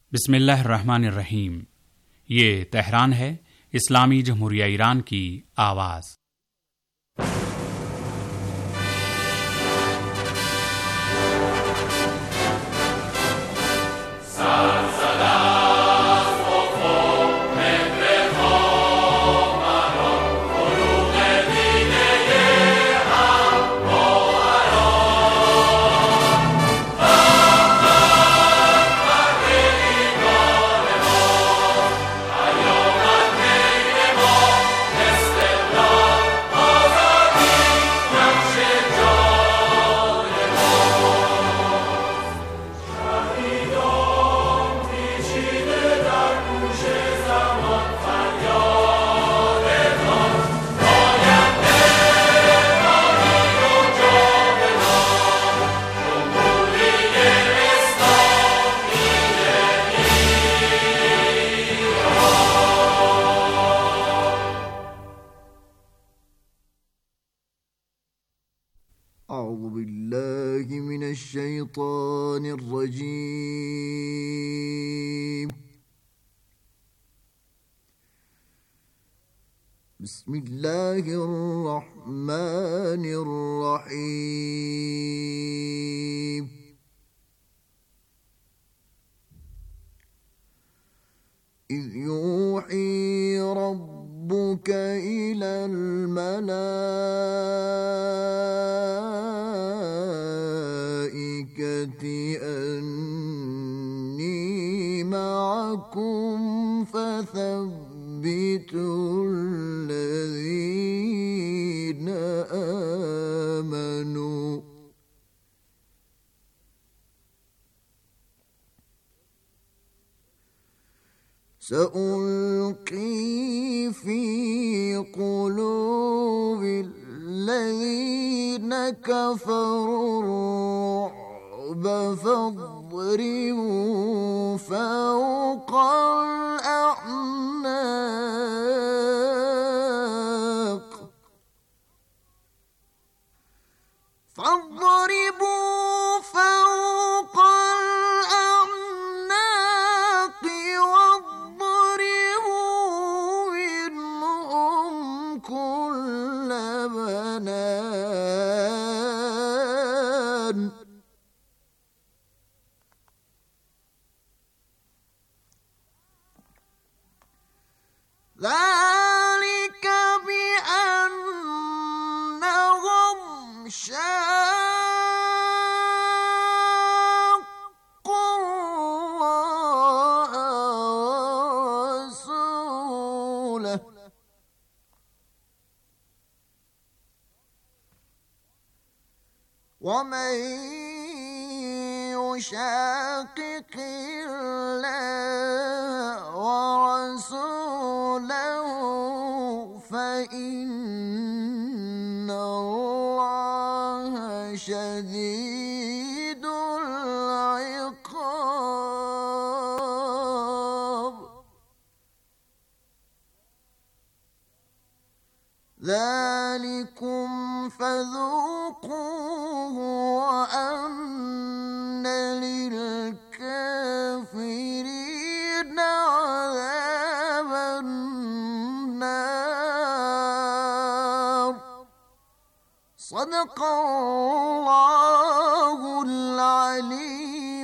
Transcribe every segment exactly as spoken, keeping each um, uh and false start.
बिस्मिल्लाहिर्रहमानिर्रहीम। ये तेहरान है, इस्लामी जमहूरिया ईरान की आवाज़। أعوذ بالله من الشيطان الرجيم. بسم الله الرحمن الرحيم. إذ يوحي ربك إلى الملائكة أني معكم فثبتوا الذين آمنوا. سألقي في قلوب الذين كفروا الرعب فاضربوا فوق الأعناق فاضربوا فوق الأعناق واضربوا منهم كل بنان. ذلك بأنهم شاقوا الله ورسوله ومن يشاقق الله ورسوله فإن الله شديد العقاب. ذلكم فذوقوه وأن للكافرين عذاب النار. صدق الله العلي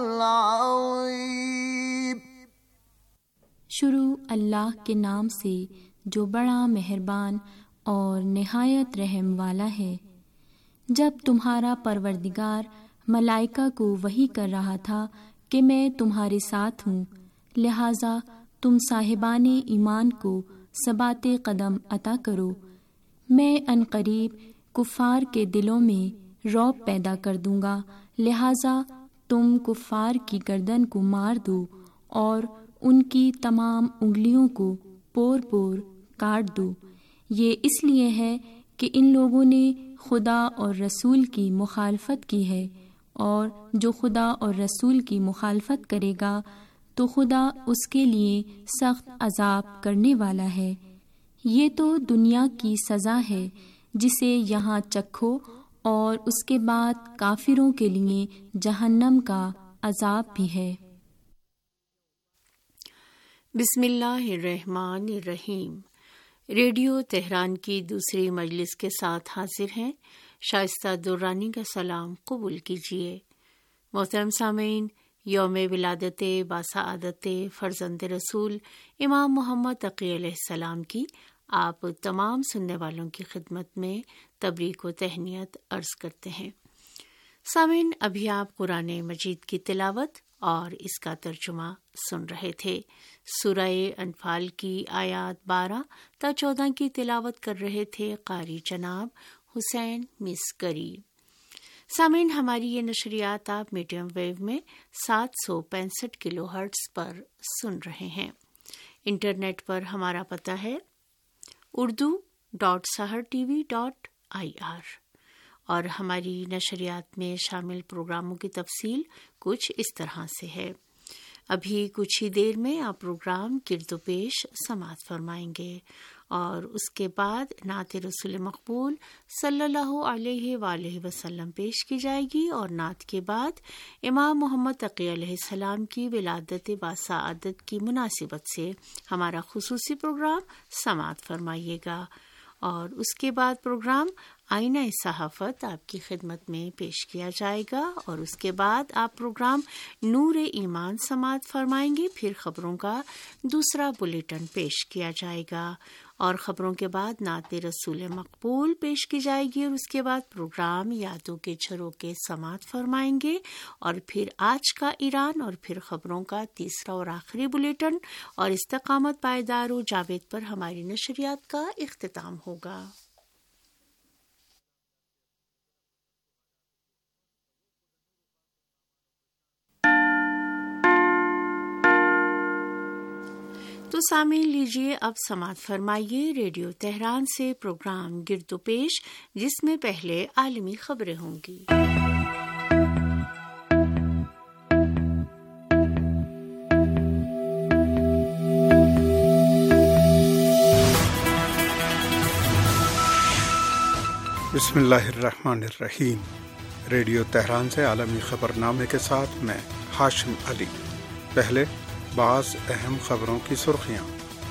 العظيم. शुरू अल्लाह के नाम से जो बड़ा मेहरबान और निहायत रहम वाला है। जब तुम्हारा परवरदिगार मलाइका को वही कर रहा था कि मैं तुम्हारे साथ हूँ, लिहाजा तुम साहिबाने ईमान को सबाते कदम अता करो। मैं अनकरीब कुफ़ार के दिलों में रौब पैदा कर दूँगा, लिहाजा तुम कुफ़ार की गर्दन को मार दो और उनकी तमाम उंगलियों को पोर पोर काट दो। ये इसलिए है कि इन लोगों ने खुदा और रसूल की मुखालफत की है, और जो खुदा और रसूल की मुखालफत करेगा तो खुदा उसके लिए सख्त अजाब करने वाला है। ये तो दुनिया की सज़ा है जिसे यहाँ चखो, और उसके बाद काफिरों के लिए जहन्नम का अजाब भी है। بسم اللہ الرحمن الرحیم۔ ریڈیو تہران کی دوسری مجلس کے ساتھ حاضر ہیں۔ شائستہ درانی کا سلام قبول کیجیے۔ محترم سامعین، یوم ولادت باسعادت فرزند رسول امام محمد تقی علیہ السلام کی آپ تمام سننے والوں کی خدمت میں تبریک و تہنیت عرض کرتے ہیں۔ سامعین، ابھی آپ قرآن مجید کی تلاوت اور اس کا ترجمہ سن رہے تھے۔ سورہ انفال کی آیات بارہ تا چودہ کی تلاوت کر رہے تھے قاری جناب حسین مسکری۔ سامعین، ہماری یہ نشریات آپ میڈیم ویو میں سات سو پینسٹھ کلو ہرٹز پر سن رہے ہیں۔ انٹرنیٹ پر ہمارا پتہ ہے Urdu dot Sahar TV dot I R آر، اور ہماری نشریات میں شامل پروگراموں کی تفصیل کچھ اس طرح سے ہے۔ ابھی کچھ ہی دیر میں آپ پروگرام گرد و پیش سماعت فرمائیں گے، اور اس کے بعد نعت رسول مقبول صلی اللہ علیہ وآلہ وسلم پیش کی جائے گی، اور نعت کے بعد امام محمد تقی علیہ السلام کی ولادت باسعادت کی مناسبت سے ہمارا خصوصی پروگرام سماعت فرمائیے گا، اور اس کے بعد پروگرام آئینہ صحافت آپ کی خدمت میں پیش کیا جائے گا، اور اس کے بعد آپ پروگرام نور ایمان سماعت فرمائیں گے۔ پھر خبروں کا دوسرا بلیٹن پیش کیا جائے گا، اور خبروں کے بعد نعت رسول مقبول پیش کی جائے گی، اور اس کے بعد پروگرام یادوں کے جھروکے سماعت فرمائیں گے، اور پھر آج کا ایران، اور پھر خبروں کا تیسرا اور آخری بلیٹن، اور استقامت پائیدار و جاوید پر ہماری نشریات کا اختتام ہوگا۔ تو سامعین، لیجیے اب سماعت فرمائیے ریڈیو تہران سے پروگرام گرد و پیش، جس میں پہلے عالمی خبریں ہوں گی۔ بسم اللہ الرحمن الرحیم۔ ریڈیو تہران سے عالمی خبرنامے کے ساتھ میں ہاشم علی۔ پہلے بعض اہم خبروں کی سرخیاں۔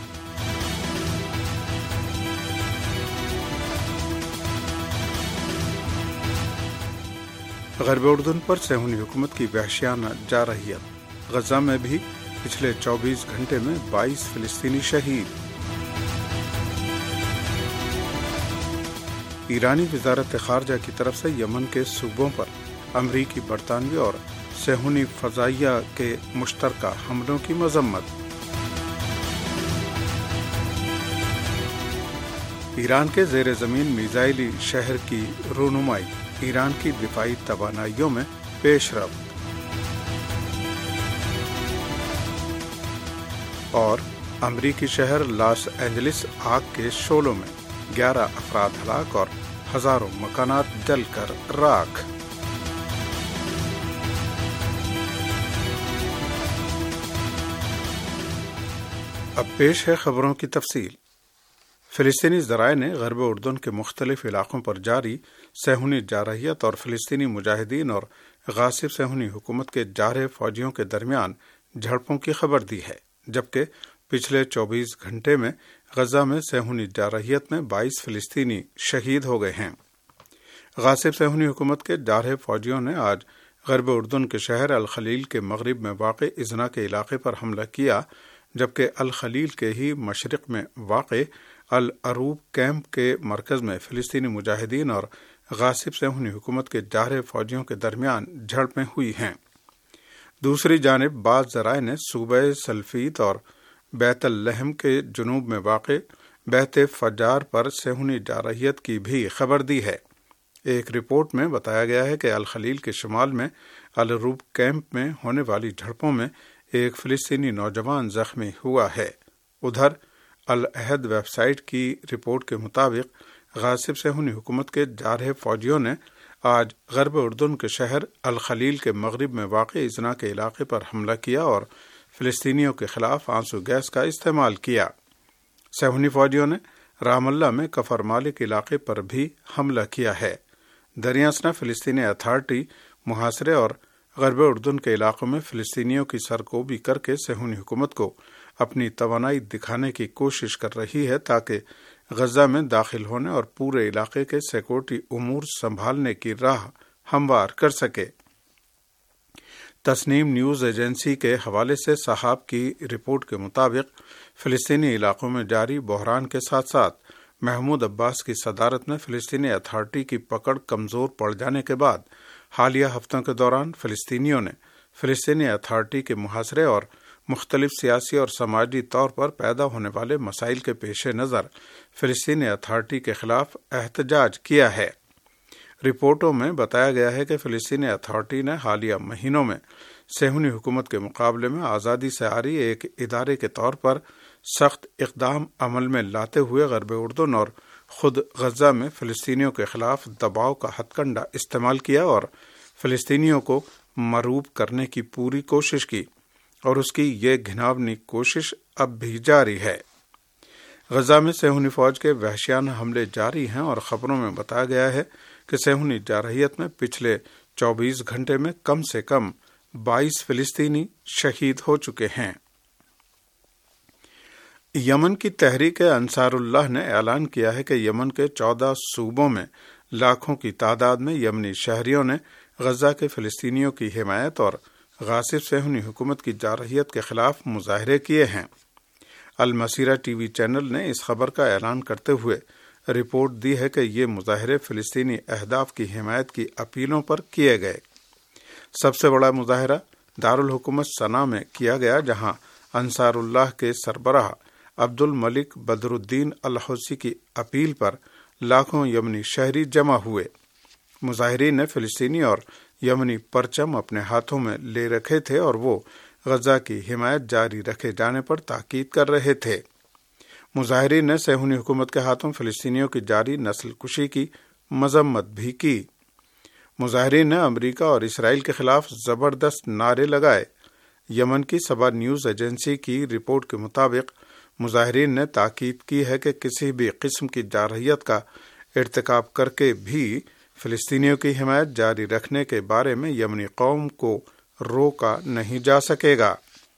غرب اردن پر صہیونی حکومت کی وحشیانہ جارحیت۔ غزہ میں بھی پچھلے چوبیس گھنٹے میں بائیس فلسطینی شہید۔ ایرانی وزارت خارجہ کی طرف سے یمن کے صوبوں پر امریکی، برطانوی اور صہیونی فضائیہ کے مشترکہ حملوں کی مذمت۔ ایران کے زیر زمین میزائلی شہر کی رونمائی، ایران کی دفاعی توانائیوں میں پیش رفت۔ اور امریکی شہر لاس اینجلس آگ کے شعلوں میں گیارہ افراد ہلاک اور ہزاروں مکانات جل کر راکھ۔ اب پیش ہے خبروں کی تفصیل۔ فلسطینی ذرائع نے غرب اردن کے مختلف علاقوں پر جاری صہیونی جارحیت اور فلسطینی مجاہدین اور غاصب صہیونی حکومت کے جارح فوجیوں کے درمیان جھڑپوں کی خبر دی ہے، جبکہ پچھلے چوبیس گھنٹے میں غزہ میں صہیونی جارحیت میں بائیس فلسطینی شہید ہو گئے ہیں۔ غاصب صہیونی حکومت کے جارح فوجیوں نے آج غرب اردن کے شہر الخلیل کے مغرب میں واقع ازنا کے علاقے پر حملہ کیا، جبکہ الخلیل کے ہی مشرق میں واقع العروب کیمپ کے مرکز میں فلسطینی مجاہدین اور غاصب صہیونی حکومت کے جارح فوجیوں کے درمیان جھڑپیں ہوئی ہیں۔ دوسری جانب بعض ذرائع نے صوبہ سلفیت اور بیت اللحم کے جنوب میں واقع بیت فجار پر صہیونی جارحیت کی بھی خبر دی ہے۔ ایک رپورٹ میں بتایا گیا ہے کہ الخلیل کے شمال میں العروب کیمپ میں ہونے والی جھڑپوں میں ایک فلسطینی نوجوان زخمی ہوا ہے۔ ادھر العہد ویب سائٹ کی رپورٹ کے مطابق غاصب صہیونی حکومت کے جارح فوجیوں نے آج غرب اردن کے شہر الخلیل کے مغرب میں واقع ازنا کے علاقے پر حملہ کیا اور فلسطینیوں کے خلاف آنسو گیس کا استعمال کیا۔ صہیونی فوجیوں نے رام اللہ میں کفر مالک علاقے پر بھی حملہ کیا ہے۔ دریاسنا فلسطینی اتھارٹی محاصرے اور غرب اردن کے علاقوں میں فلسطینیوں کی سرکوبی کر کے صہیونی حکومت کو اپنی توانائی دکھانے کی کوشش کر رہی ہے تاکہ غزہ میں داخل ہونے اور پورے علاقے کے سیکورٹی امور سنبھالنے کی راہ ہموار کر سکے۔ تسنیم نیوز ایجنسی کے حوالے سے صحاف کی رپورٹ کے مطابق فلسطینی علاقوں میں جاری بحران کے ساتھ ساتھ محمود عباس کی صدارت میں فلسطینی اتھارٹی کی پکڑ کمزور پڑ جانے کے بعد حالیہ ہفتوں کے دوران فلسطینیوں نے فلسطینی اتھارٹی کے محاصرے اور مختلف سیاسی اور سماجی طور پر پیدا ہونے والے مسائل کے پیش نظر فلسطینی اتھارٹی کے خلاف احتجاج کیا ہے۔ رپورٹوں میں بتایا گیا ہے کہ فلسطینی اتھارٹی نے حالیہ مہینوں میں صہیونی حکومت کے مقابلے میں آزادی سے عاری ایک ادارے کے طور پر سخت اقدام عمل میں لاتے ہوئے غرب اردن اور خود غزہ میں فلسطینیوں کے خلاف دباؤ کا ہتھ کنڈا استعمال کیا اور فلسطینیوں کو مرعوب کرنے کی پوری کوشش کی، اور اس کی یہ گھناؤنی کوشش اب بھی جاری ہے۔ غزہ میں صہیونی فوج کے وحشیانہ حملے جاری ہیں اور خبروں میں بتایا گیا ہے کہ صہیونی جارحیت میں پچھلے چوبیس گھنٹے میں کم سے کم بائیس فلسطینی شہید ہو چکے ہیں۔ یمن کی تحریک انصار اللہ نے اعلان کیا ہے کہ یمن کے چودہ صوبوں میں لاکھوں کی تعداد میں یمنی شہریوں نے غزہ کے فلسطینیوں کی حمایت اور غاصب صہیونی حکومت کی جارحیت کے خلاف مظاہرے کیے ہیں۔ المسیرہ ٹی وی چینل نے اس خبر کا اعلان کرتے ہوئے رپورٹ دی ہے کہ یہ مظاہرے فلسطینی اہداف کی حمایت کی اپیلوں پر کیے گئے۔ سب سے بڑا مظاہرہ دارالحکومت صنعاء میں کیا گیا، جہاں انصار اللہ کے سربراہ عبد الملک بدر الدین الحوثی کی اپیل پر لاکھوں یمنی شہری جمع ہوئے۔ مظاہرین نے فلسطینی اور یمنی پرچم اپنے ہاتھوں میں لے رکھے تھے اور وہ غزہ کی حمایت جاری رکھے جانے پر تاکید کر رہے تھے۔ مظاہرین نے صہیونی حکومت کے ہاتھوں فلسطینیوں کی جاری نسل کشی کی مذمت بھی کی۔ مظاہرین نے امریکہ اور اسرائیل کے خلاف زبردست نعرے لگائے۔ یمن کی سبا نیوز ایجنسی کی رپورٹ کے مطابق مظاہرین نے تاکید کی ہے کہ کسی بھی قسم کی جارحیت کا ارتکاب کر کے بھی فلسطینیوں کی حمایت جاری رکھنے کے بارے میں یمنی قوم کو روکا نہیں جا سکے گا۔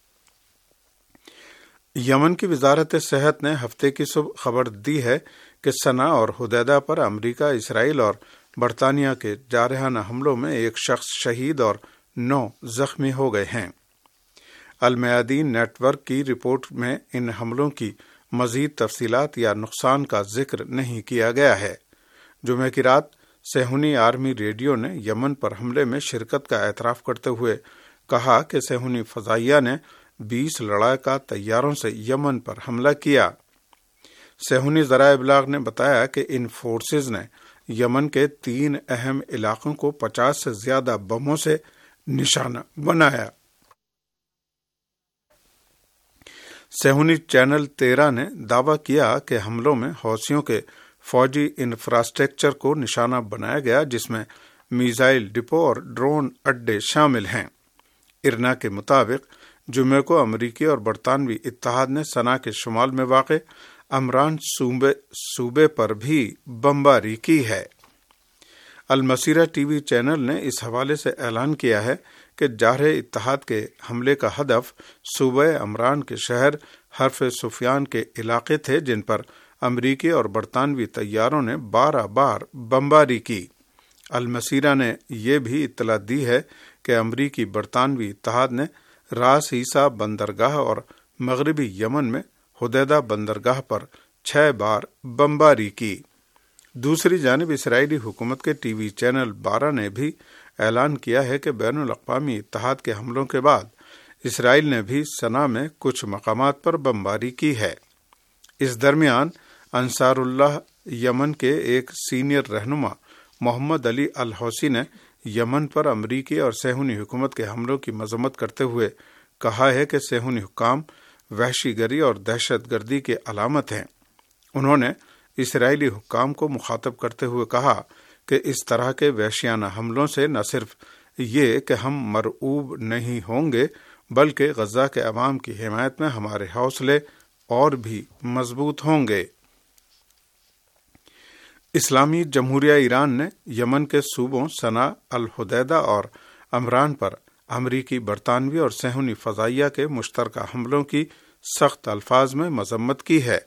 یمن کی وزارت صحت نے ہفتے کی صبح خبر دی ہے کہ صنعاء اور حدیدہ پر امریکہ، اسرائیل اور برطانیہ کے جارحانہ حملوں میں ایک شخص شہید اور نو زخمی ہو گئے ہیں۔ المیادین نیٹ ورک کی رپورٹ میں ان حملوں کی مزید تفصیلات یا نقصان کا ذکر نہیں کیا گیا ہے۔ جمعہ کی رات صہیونی آرمی ریڈیو نے یمن پر حملے میں شرکت کا اعتراف کرتے ہوئے کہا کہ صہیونی فضائیہ نے بیس لڑاکا طیاروں سے یمن پر حملہ کیا۔ صہیونی ذرائع ابلاغ نے بتایا کہ ان فورسز نے یمن کے تین اہم علاقوں کو پچاس سے زیادہ بموں سے نشانہ بنایا۔ صہیونی چینل تیرہ نے دعویٰ کیا کہ حملوں میں حوثیوں کے فوجی انفراسٹرکچر کو نشانہ بنایا گیا، جس میں میزائل ڈپو اور ڈرون اڈے شامل ہیں۔ ارنا کے مطابق جمعے کو امریکی اور برطانوی اتحاد نے صنعاء کے شمال میں واقع امران صوبے, صوبے پر بھی بمباری کی ہے۔ المسیرہ ٹی وی چینل نے اس حوالے سے اعلان کیا ہے کہ جارح اتحاد کے حملے کا ہدف صوبہ امران کے شہر حرف سفیان کے علاقے تھے، جن پر امریکی اور برطانوی طیاروں نے بارہ بار بمباری کی۔ المسیرہ نے یہ بھی اطلاع دی ہے کہ امریکی برطانوی اتحاد نے راس عیسیٰ بندرگاہ اور مغربی یمن میں حدیدہ بندرگاہ پر چھ بار بمباری کی۔ دوسری جانب اسرائیلی حکومت کے ٹی وی چینل بارہ نے بھی اعلان کیا ہے کہ بین الاقوامی اتحاد کے حملوں کے بعد اسرائیل نے بھی صنعاء میں کچھ مقامات پر بمباری کی ہے۔ اس درمیان انصار اللہ یمن کے ایک سینئر رہنما محمد علی الحوثی نے یمن پر امریکی اور صہیونی حکومت کے حملوں کی مذمت کرتے ہوئے کہا ہے کہ صہیونی حکام وحشی گری اور دہشت گردی کے علامت ہیں۔ انہوں نے اسرائیلی حکام کو مخاطب کرتے ہوئے کہا کہ اس طرح کے وحشیانہ حملوں سے نہ صرف یہ کہ ہم مرعوب نہیں ہوں گے، بلکہ غزہ کے عوام کی حمایت میں ہمارے حوصلے اور بھی مضبوط ہوں گے۔ اسلامی جمہوریہ ایران نے یمن کے صوبوں صنعاء، الحدیدہ اور امران پر امریکی، برطانوی اور صہیونی فضائیہ کے مشترکہ حملوں کی سخت الفاظ میں مذمت کی ہے۔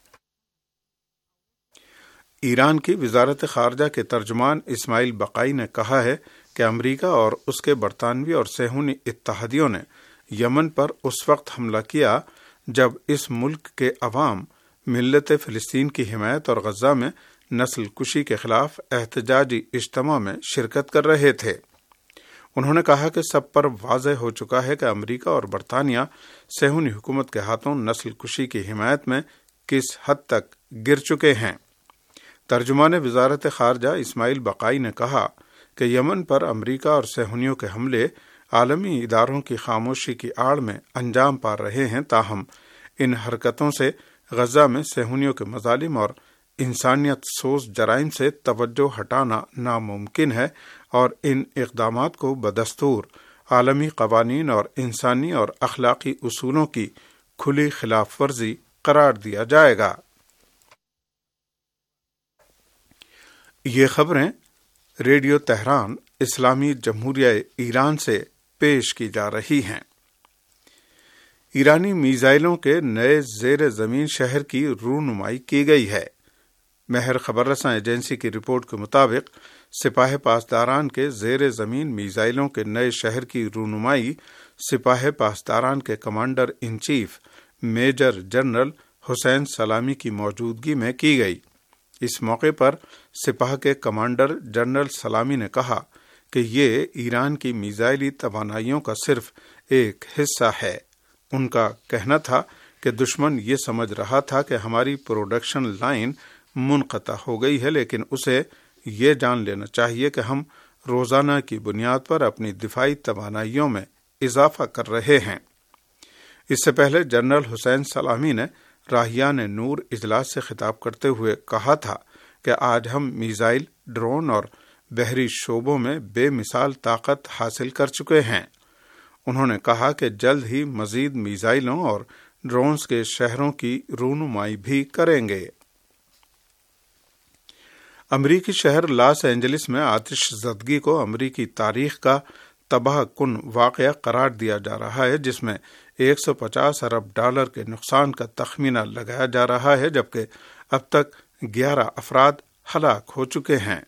ایران کی وزارت خارجہ کے ترجمان اسماعیل بقائی نے کہا ہے کہ امریکہ اور اس کے برطانوی اور صہیونی اتحادیوں نے یمن پر اس وقت حملہ کیا جب اس ملک کے عوام ملت فلسطین کی حمایت اور غزہ میں نسل کشی کے خلاف احتجاجی اجتماع میں شرکت کر رہے تھے۔ انہوں نے کہا کہ سب پر واضح ہو چکا ہے کہ امریکہ اور برطانیہ صہیونی حکومت کے ہاتھوں نسل کشی کی حمایت میں کس حد تک گر چکے ہیں۔ ترجمان وزارت خارجہ اسماعیل بقائی نے کہا کہ یمن پر امریکہ اور صہیونیوں کے حملے عالمی اداروں کی خاموشی کی آڑ میں انجام پا رہے ہیں، تاہم ان حرکتوں سے غزہ میں صہیونیوں کے مظالم اور انسانیت سوز جرائم سے توجہ ہٹانا ناممکن ہے اور ان اقدامات کو بدستور عالمی قوانین اور انسانی اور اخلاقی اصولوں کی کھلی خلاف ورزی قرار دیا جائے گا۔ یہ خبریں ریڈیو تہران اسلامی جمہوریہ ایران سے پیش کی جا رہی ہیں۔ ایرانی میزائلوں کے نئے زیر زمین شہر کی رونمائی کی گئی ہے۔ مہر خبر رساں ایجنسی کی رپورٹ کے مطابق سپاہ پاسداران کے زیر زمین میزائلوں کے نئے شہر کی رونمائی سپاہ پاسداران کے commander in chief major general Hossein Salami کی موجودگی میں کی گئی۔ اس موقع پر سپاہ کے کمانڈر جنرل سلامی نے کہا کہ یہ ایران کی میزائلی توانائیوں کا صرف ایک حصہ ہے۔ ان کا کہنا تھا کہ دشمن یہ سمجھ رہا تھا کہ ہماری پروڈکشن لائن منقطع ہو گئی ہے، لیکن اسے یہ جان لینا چاہیے کہ ہم روزانہ کی بنیاد پر اپنی دفاعی توانائیوں میں اضافہ کر رہے ہیں۔ اس سے پہلے جنرل حسین سلامی نے راہیان نور اجلاس سے خطاب کرتے ہوئے کہا تھا کہ آج ہم میزائل، ڈرون اور بحری شعبوں میں بے مثال طاقت حاصل کر چکے ہیں۔ انہوں نے کہا کہ جلد ہی مزید میزائلوں اور ڈرونز کے شہروں کی رونمائی بھی کریں گے۔ امریکی شہر لاس اینجلس میں آتش زدگی کو امریکی تاریخ کا تباہ کن واقعہ قرار دیا جا رہا ہے، جس میں ایک سو پچاس ارب ڈالر کے نقصان کا تخمینہ لگایا جا رہا ہے، جبکہ اب تک گیارہ افراد ہلاک ہو چکے ہیں۔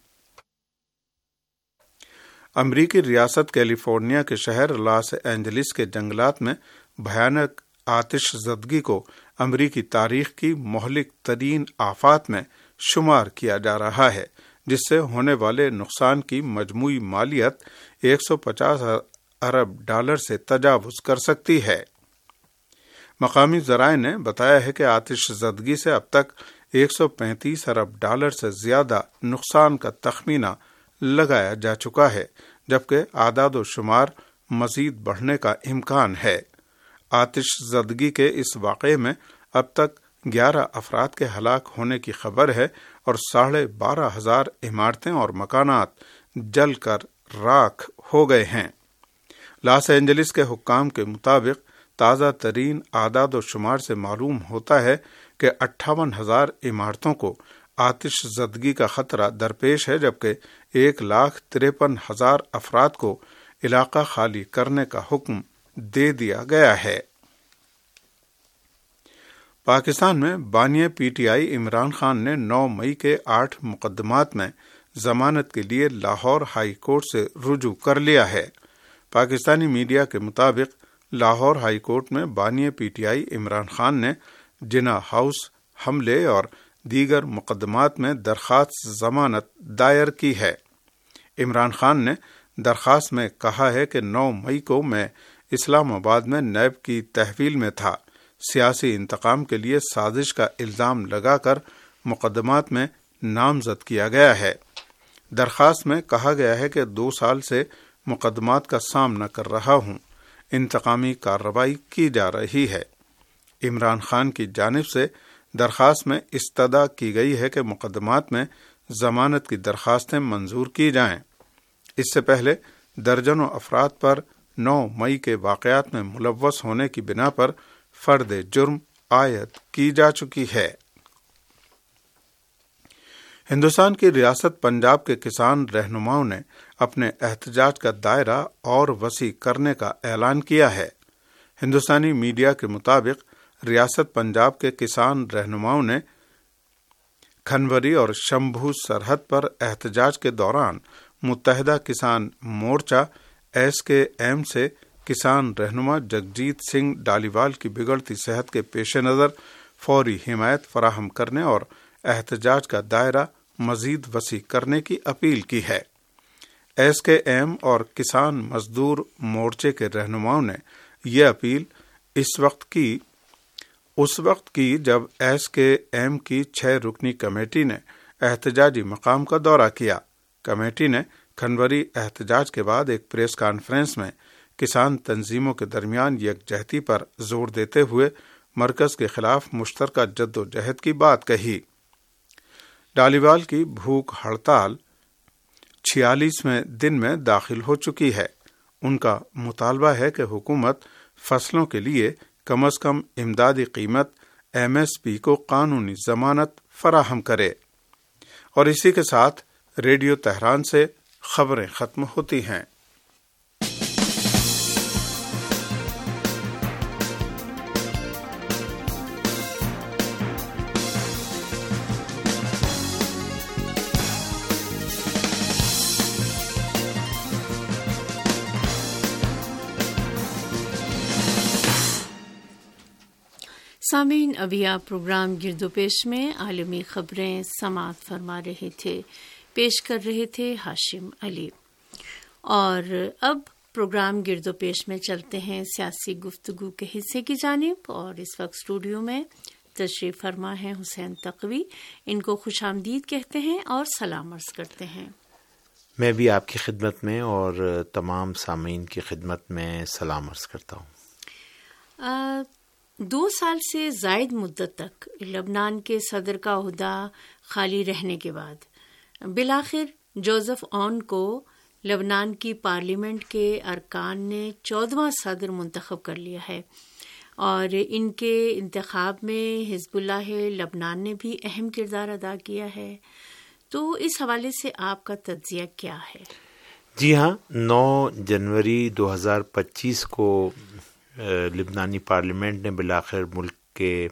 امریکی ریاست کیلیفورنیا کے شہر لاس اینجلس کے جنگلات میں بھیانک آتش زدگی کو امریکی تاریخ کی مہلک ترین آفات میں شمار کیا جا رہا ہے، جس سے ہونے والے نقصان کی مجموعی مالیت ایک سو پچاس ارب ڈالر سے تجاوز کر سکتی ہے۔ مقامی ذرائع نے بتایا ہے کہ آتش زدگی سے اب تک ایک سو پینتیس ارب ڈالر سے زیادہ نقصان کا تخمینہ لگایا جا چکا ہے، جبکہ اعداد و شمار مزید بڑھنے کا امکان ہے۔ آتش زدگی کے اس واقعے میں اب تک گیارہ افراد کے ہلاک ہونے کی خبر ہے اور ساڑھے بارہ ہزار عمارتیں اور مکانات جل کر راکھ ہو گئے ہیں۔ لاس اینجلس کے حکام کے مطابق تازہ ترین اعداد و شمار سے معلوم ہوتا ہے کہ اٹھاون ہزار عمارتوں کو آتش زدگی کا خطرہ درپیش ہے، جبکہ ایک لاکھ تریپن ہزار افراد کو علاقہ خالی کرنے کا حکم دے دیا گیا ہے۔ پاکستان میں بانی P T I Imran Khan نے نو مئی کے آٹھ مقدمات میں ضمانت کے لیے لاہور ہائی کورٹ سے رجوع کر لیا ہے۔ پاکستانی میڈیا کے مطابق لاہور ہائی کورٹ میں بانی P T I Imran Khan نے جنا ہاؤس حملے اور دیگر مقدمات میں درخواست ضمانت دائر کی ہے۔ عمران خان نے درخواست میں کہا ہے کہ نو مئی کو میں اسلام آباد میں نیب کی تحویل میں تھا۔ سیاسی انتقام کے لیے سازش کا الزام لگا کر مقدمات میں نامزد کیا گیا ہے۔ درخواست میں کہا گیا ہے کہ دو سال سے مقدمات کا سامنا کر رہا ہوں، انتقامی کارروائی کی جا رہی ہے۔ عمران خان کی جانب سے درخواست میں استدعا کی گئی ہے کہ مقدمات میں ضمانت کی درخواستیں منظور کی جائیں۔ اس سے پہلے درجنوں افراد پر نو مئی کے واقعات میں ملوث ہونے کی بنا پر فرد جرم عائد کی جا چکی ہے۔ ہندوستان کی ریاست پنجاب کے کسان رہنماؤں نے اپنے احتجاج کا دائرہ اور وسیع کرنے کا اعلان کیا ہے۔ ہندوستانی میڈیا کے مطابق ریاست پنجاب کے کسان رہنماؤں نے کھنوری اور شمبھو سرحد پر احتجاج کے دوران متحدہ کسان مورچہ ایس کے ایم سے کسان رہنما جگجیت سنگھ ڈالیوال کی بگڑتی صحت کے پیش نظر فوری حمایت فراہم کرنے اور احتجاج کا دائرہ مزید وسیع کرنے کی اپیل کی ہے۔ ایس کے ایم اور کسان مزدور مورچے کے رہنماؤں نے یہ اپیل اس وقت کی اس وقت کی جب ایس کے ایم کی چھ رکنی کمیٹی نے احتجاجی مقام کا دورہ کیا۔ کمیٹی نے کھنوری احتجاج کے بعد ایک پریس کانفرنس میں کسان تنظیموں کے درمیان یکجہتی پر زور دیتے ہوئے مرکز کے خلاف مشترکہ جد و جہد کی بات کہی۔ ڈالیوال کی بھوک ہڑتال چھیالیسویں دن میں داخل ہو چکی ہے۔ ان کا مطالبہ ہے کہ حکومت فصلوں کے لیے کم از کم امدادی قیمت ایم ایس پی کو قانونی ضمانت فراہم کرے۔ اور اسی کے ساتھ ریڈیو تہران سے خبریں ختم ہوتی ہیں۔ سامعین، ابھی آپ پروگرام گرد و پیش میں عالمی خبریں سماعت فرما رہے تھے، پیش کر رہے تھے ہاشم علی۔ اور اب پروگرام گرد و پیش میں چلتے ہیں سیاسی گفتگو کے حصے کی جانب، اور اس وقت اسٹوڈیو میں تشریف فرما ہے حسین تقوی۔ ان کو خوش آمدید کہتے ہیں اور سلام عرض کرتے ہیں۔ میں بھی آپ کی خدمت میں اور تمام سامعین کی خدمت میں سلام عرض کرتا ہوں۔ آ, دو سال سے زائد مدت تک لبنان کے صدر کا عہدہ خالی رہنے کے بعد بالآخر جوزف اون کو لبنان کی پارلیمنٹ کے ارکان نے چودواں صدر منتخب کر لیا ہے، اور ان کے انتخاب میں حزب اللہ لبنان نے بھی اہم کردار ادا کیا ہے۔ تو اس حوالے سے آپ کا تجزیہ کیا ہے؟ جی ہاں، نو جنوری دو ہزار پچیس کو لبنانی پارلیمنٹ نے بالآخر ملک کے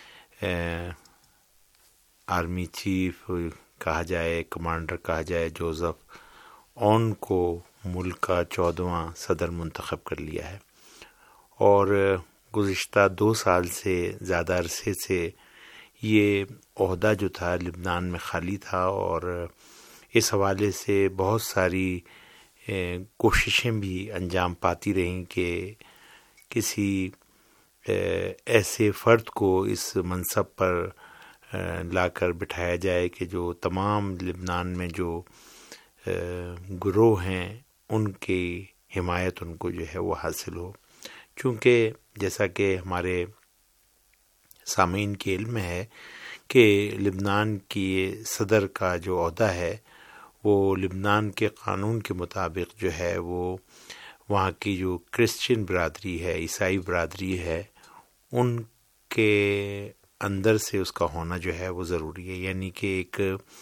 آرمی چیف کہا جائے، کمانڈر کہا جائے، جوزف اون کو ملک کا چودواں صدر منتخب کر لیا ہے۔ اور گزشتہ دو سال سے زیادہ عرصے سے یہ عہدہ جو تھا لبنان میں خالی تھا، اور اس حوالے سے بہت ساری کوششیں بھی انجام پاتی رہیں کہ کسی ایسے فرد کو اس منصب پر لا کر بٹھایا جائے کہ جو تمام لبنان میں جو گروہ ہیں ان کی حمایت ان کو جو ہے وہ حاصل ہو۔ چونکہ جیسا کہ ہمارے سامعین کے علم میں ہے کہ لبنان کی صدر کا جو عہدہ ہے وہ لبنان کے قانون کے مطابق جو ہے وہ وہاں کی جو کرسچین برادری ہے، عیسائی برادری ہے، ان کے اندر سے اس کا ہونا جو ہے وہ ضروری ہے، یعنی کہ ایک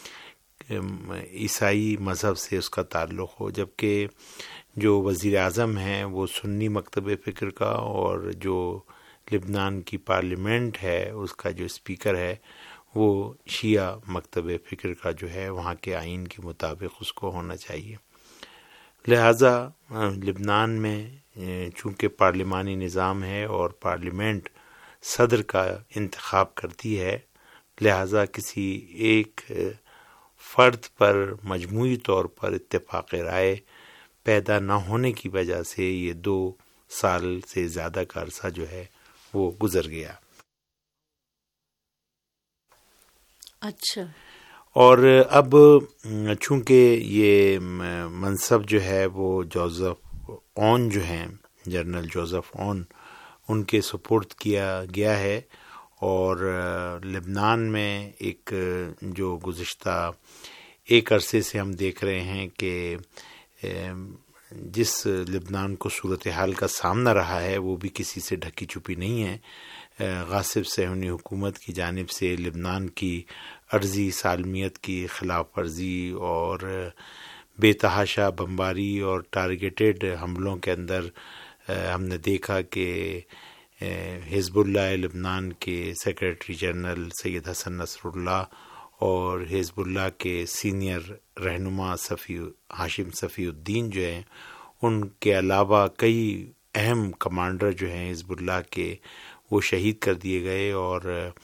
عیسائی مذہب سے اس کا تعلق ہو، جبکہ جو وزیر اعظم ہیں وہ سنی مکتب فکر کا، اور جو لبنان کی پارلیمنٹ ہے اس کا جو اسپیکر ہے وہ شیعہ مکتب فکر کا جو ہے وہاں کے آئین کے مطابق اس کو ہونا چاہیے۔ لہٰذا لبنان میں چونکہ پارلیمانی نظام ہے اور پارلیمنٹ صدر کا انتخاب کرتی ہے، لہٰذا کسی ایک فرد پر مجموعی طور پر اتفاق رائے پیدا نہ ہونے کی وجہ سے یہ دو سال سے زیادہ کا عرصہ جو ہے وہ گزر گیا۔ اچھا، اور اب چونکہ یہ منصب جو ہے وہ جوزف اون جو ہیں، جنرل جوزف اون، ان کے سپرد کیا گیا ہے، اور لبنان میں ایک جو گزشتہ ایک عرصے سے ہم دیکھ رہے ہیں کہ جس لبنان کو صورتحال کا سامنا رہا ہے وہ بھی کسی سے ڈھکی چھپی نہیں ہے۔ غاصب صہیونی حکومت کی جانب سے لبنان کی عرضی سالمیت کی خلاف ورزی اور بے تحاشا بمباری اور ٹارگیٹڈ حملوں کے اندر ہم نے دیکھا کہ حزب اللہ لبنان کے سیکریٹری جنرل سید حسن نصر اللہ اور حزب اللہ کے سینئر رہنما صفی ہاشم صفی الدین جو ہیں، ان کے علاوہ کئی اہم کمانڈر جو ہیں حزب اللہ کے وہ شہید کر دیے گئے، اور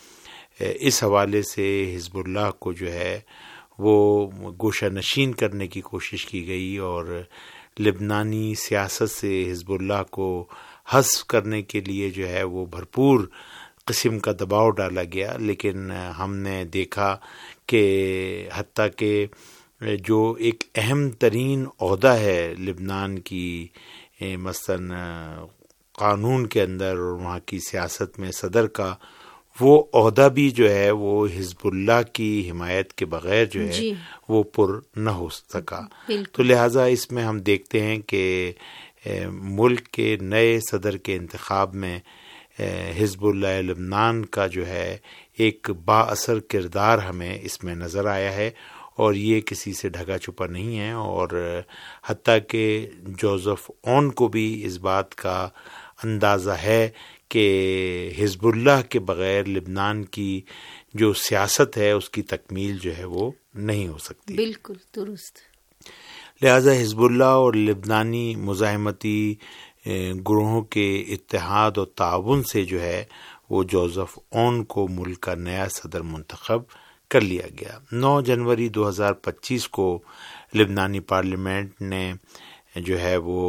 اس حوالے سے حزب اللہ کو جو ہے وہ گوشہ نشین کرنے کی کوشش کی گئی، اور لبنانی سیاست سے حزب اللہ کو حذف کرنے کے لیے جو ہے وہ بھرپور قسم کا دباؤ ڈالا گیا۔ لیکن ہم نے دیکھا کہ حتیٰ کہ جو ایک اہم ترین عہدہ ہے لبنان کی مثلاً قانون کے اندر اور وہاں کی سیاست میں صدر کا، وہ عہدہ بھی جو ہے وہ حزب اللہ کی حمایت کے بغیر جو ہے جی وہ پر نہ ہو سکا۔ تو لہٰذا اس میں ہم دیکھتے ہیں کہ ملک کے نئے صدر کے انتخاب میں حزب اللہ لبنان کا جو ہے ایک با اثر کردار ہمیں اس میں نظر آیا ہے، اور یہ کسی سے ڈھکا چھپا نہیں ہے، اور حتیٰ کہ جوزف اون کو بھی اس بات کا اندازہ ہے کہ حزب اللہ کے بغیر لبنان کی جو سیاست ہے اس کی تکمیل جو ہے وہ نہیں ہو سکتی۔ بالکل درست۔ لہذا حزب اللہ اور لبنانی مزاحمتی گروہوں کے اتحاد اور تعاون سے جو ہے وہ جوزف اون کو ملک کا نیا صدر منتخب کر لیا گیا۔ نو جنوری دو ہزار پچیس کو لبنانی پارلیمنٹ نے جو ہے وہ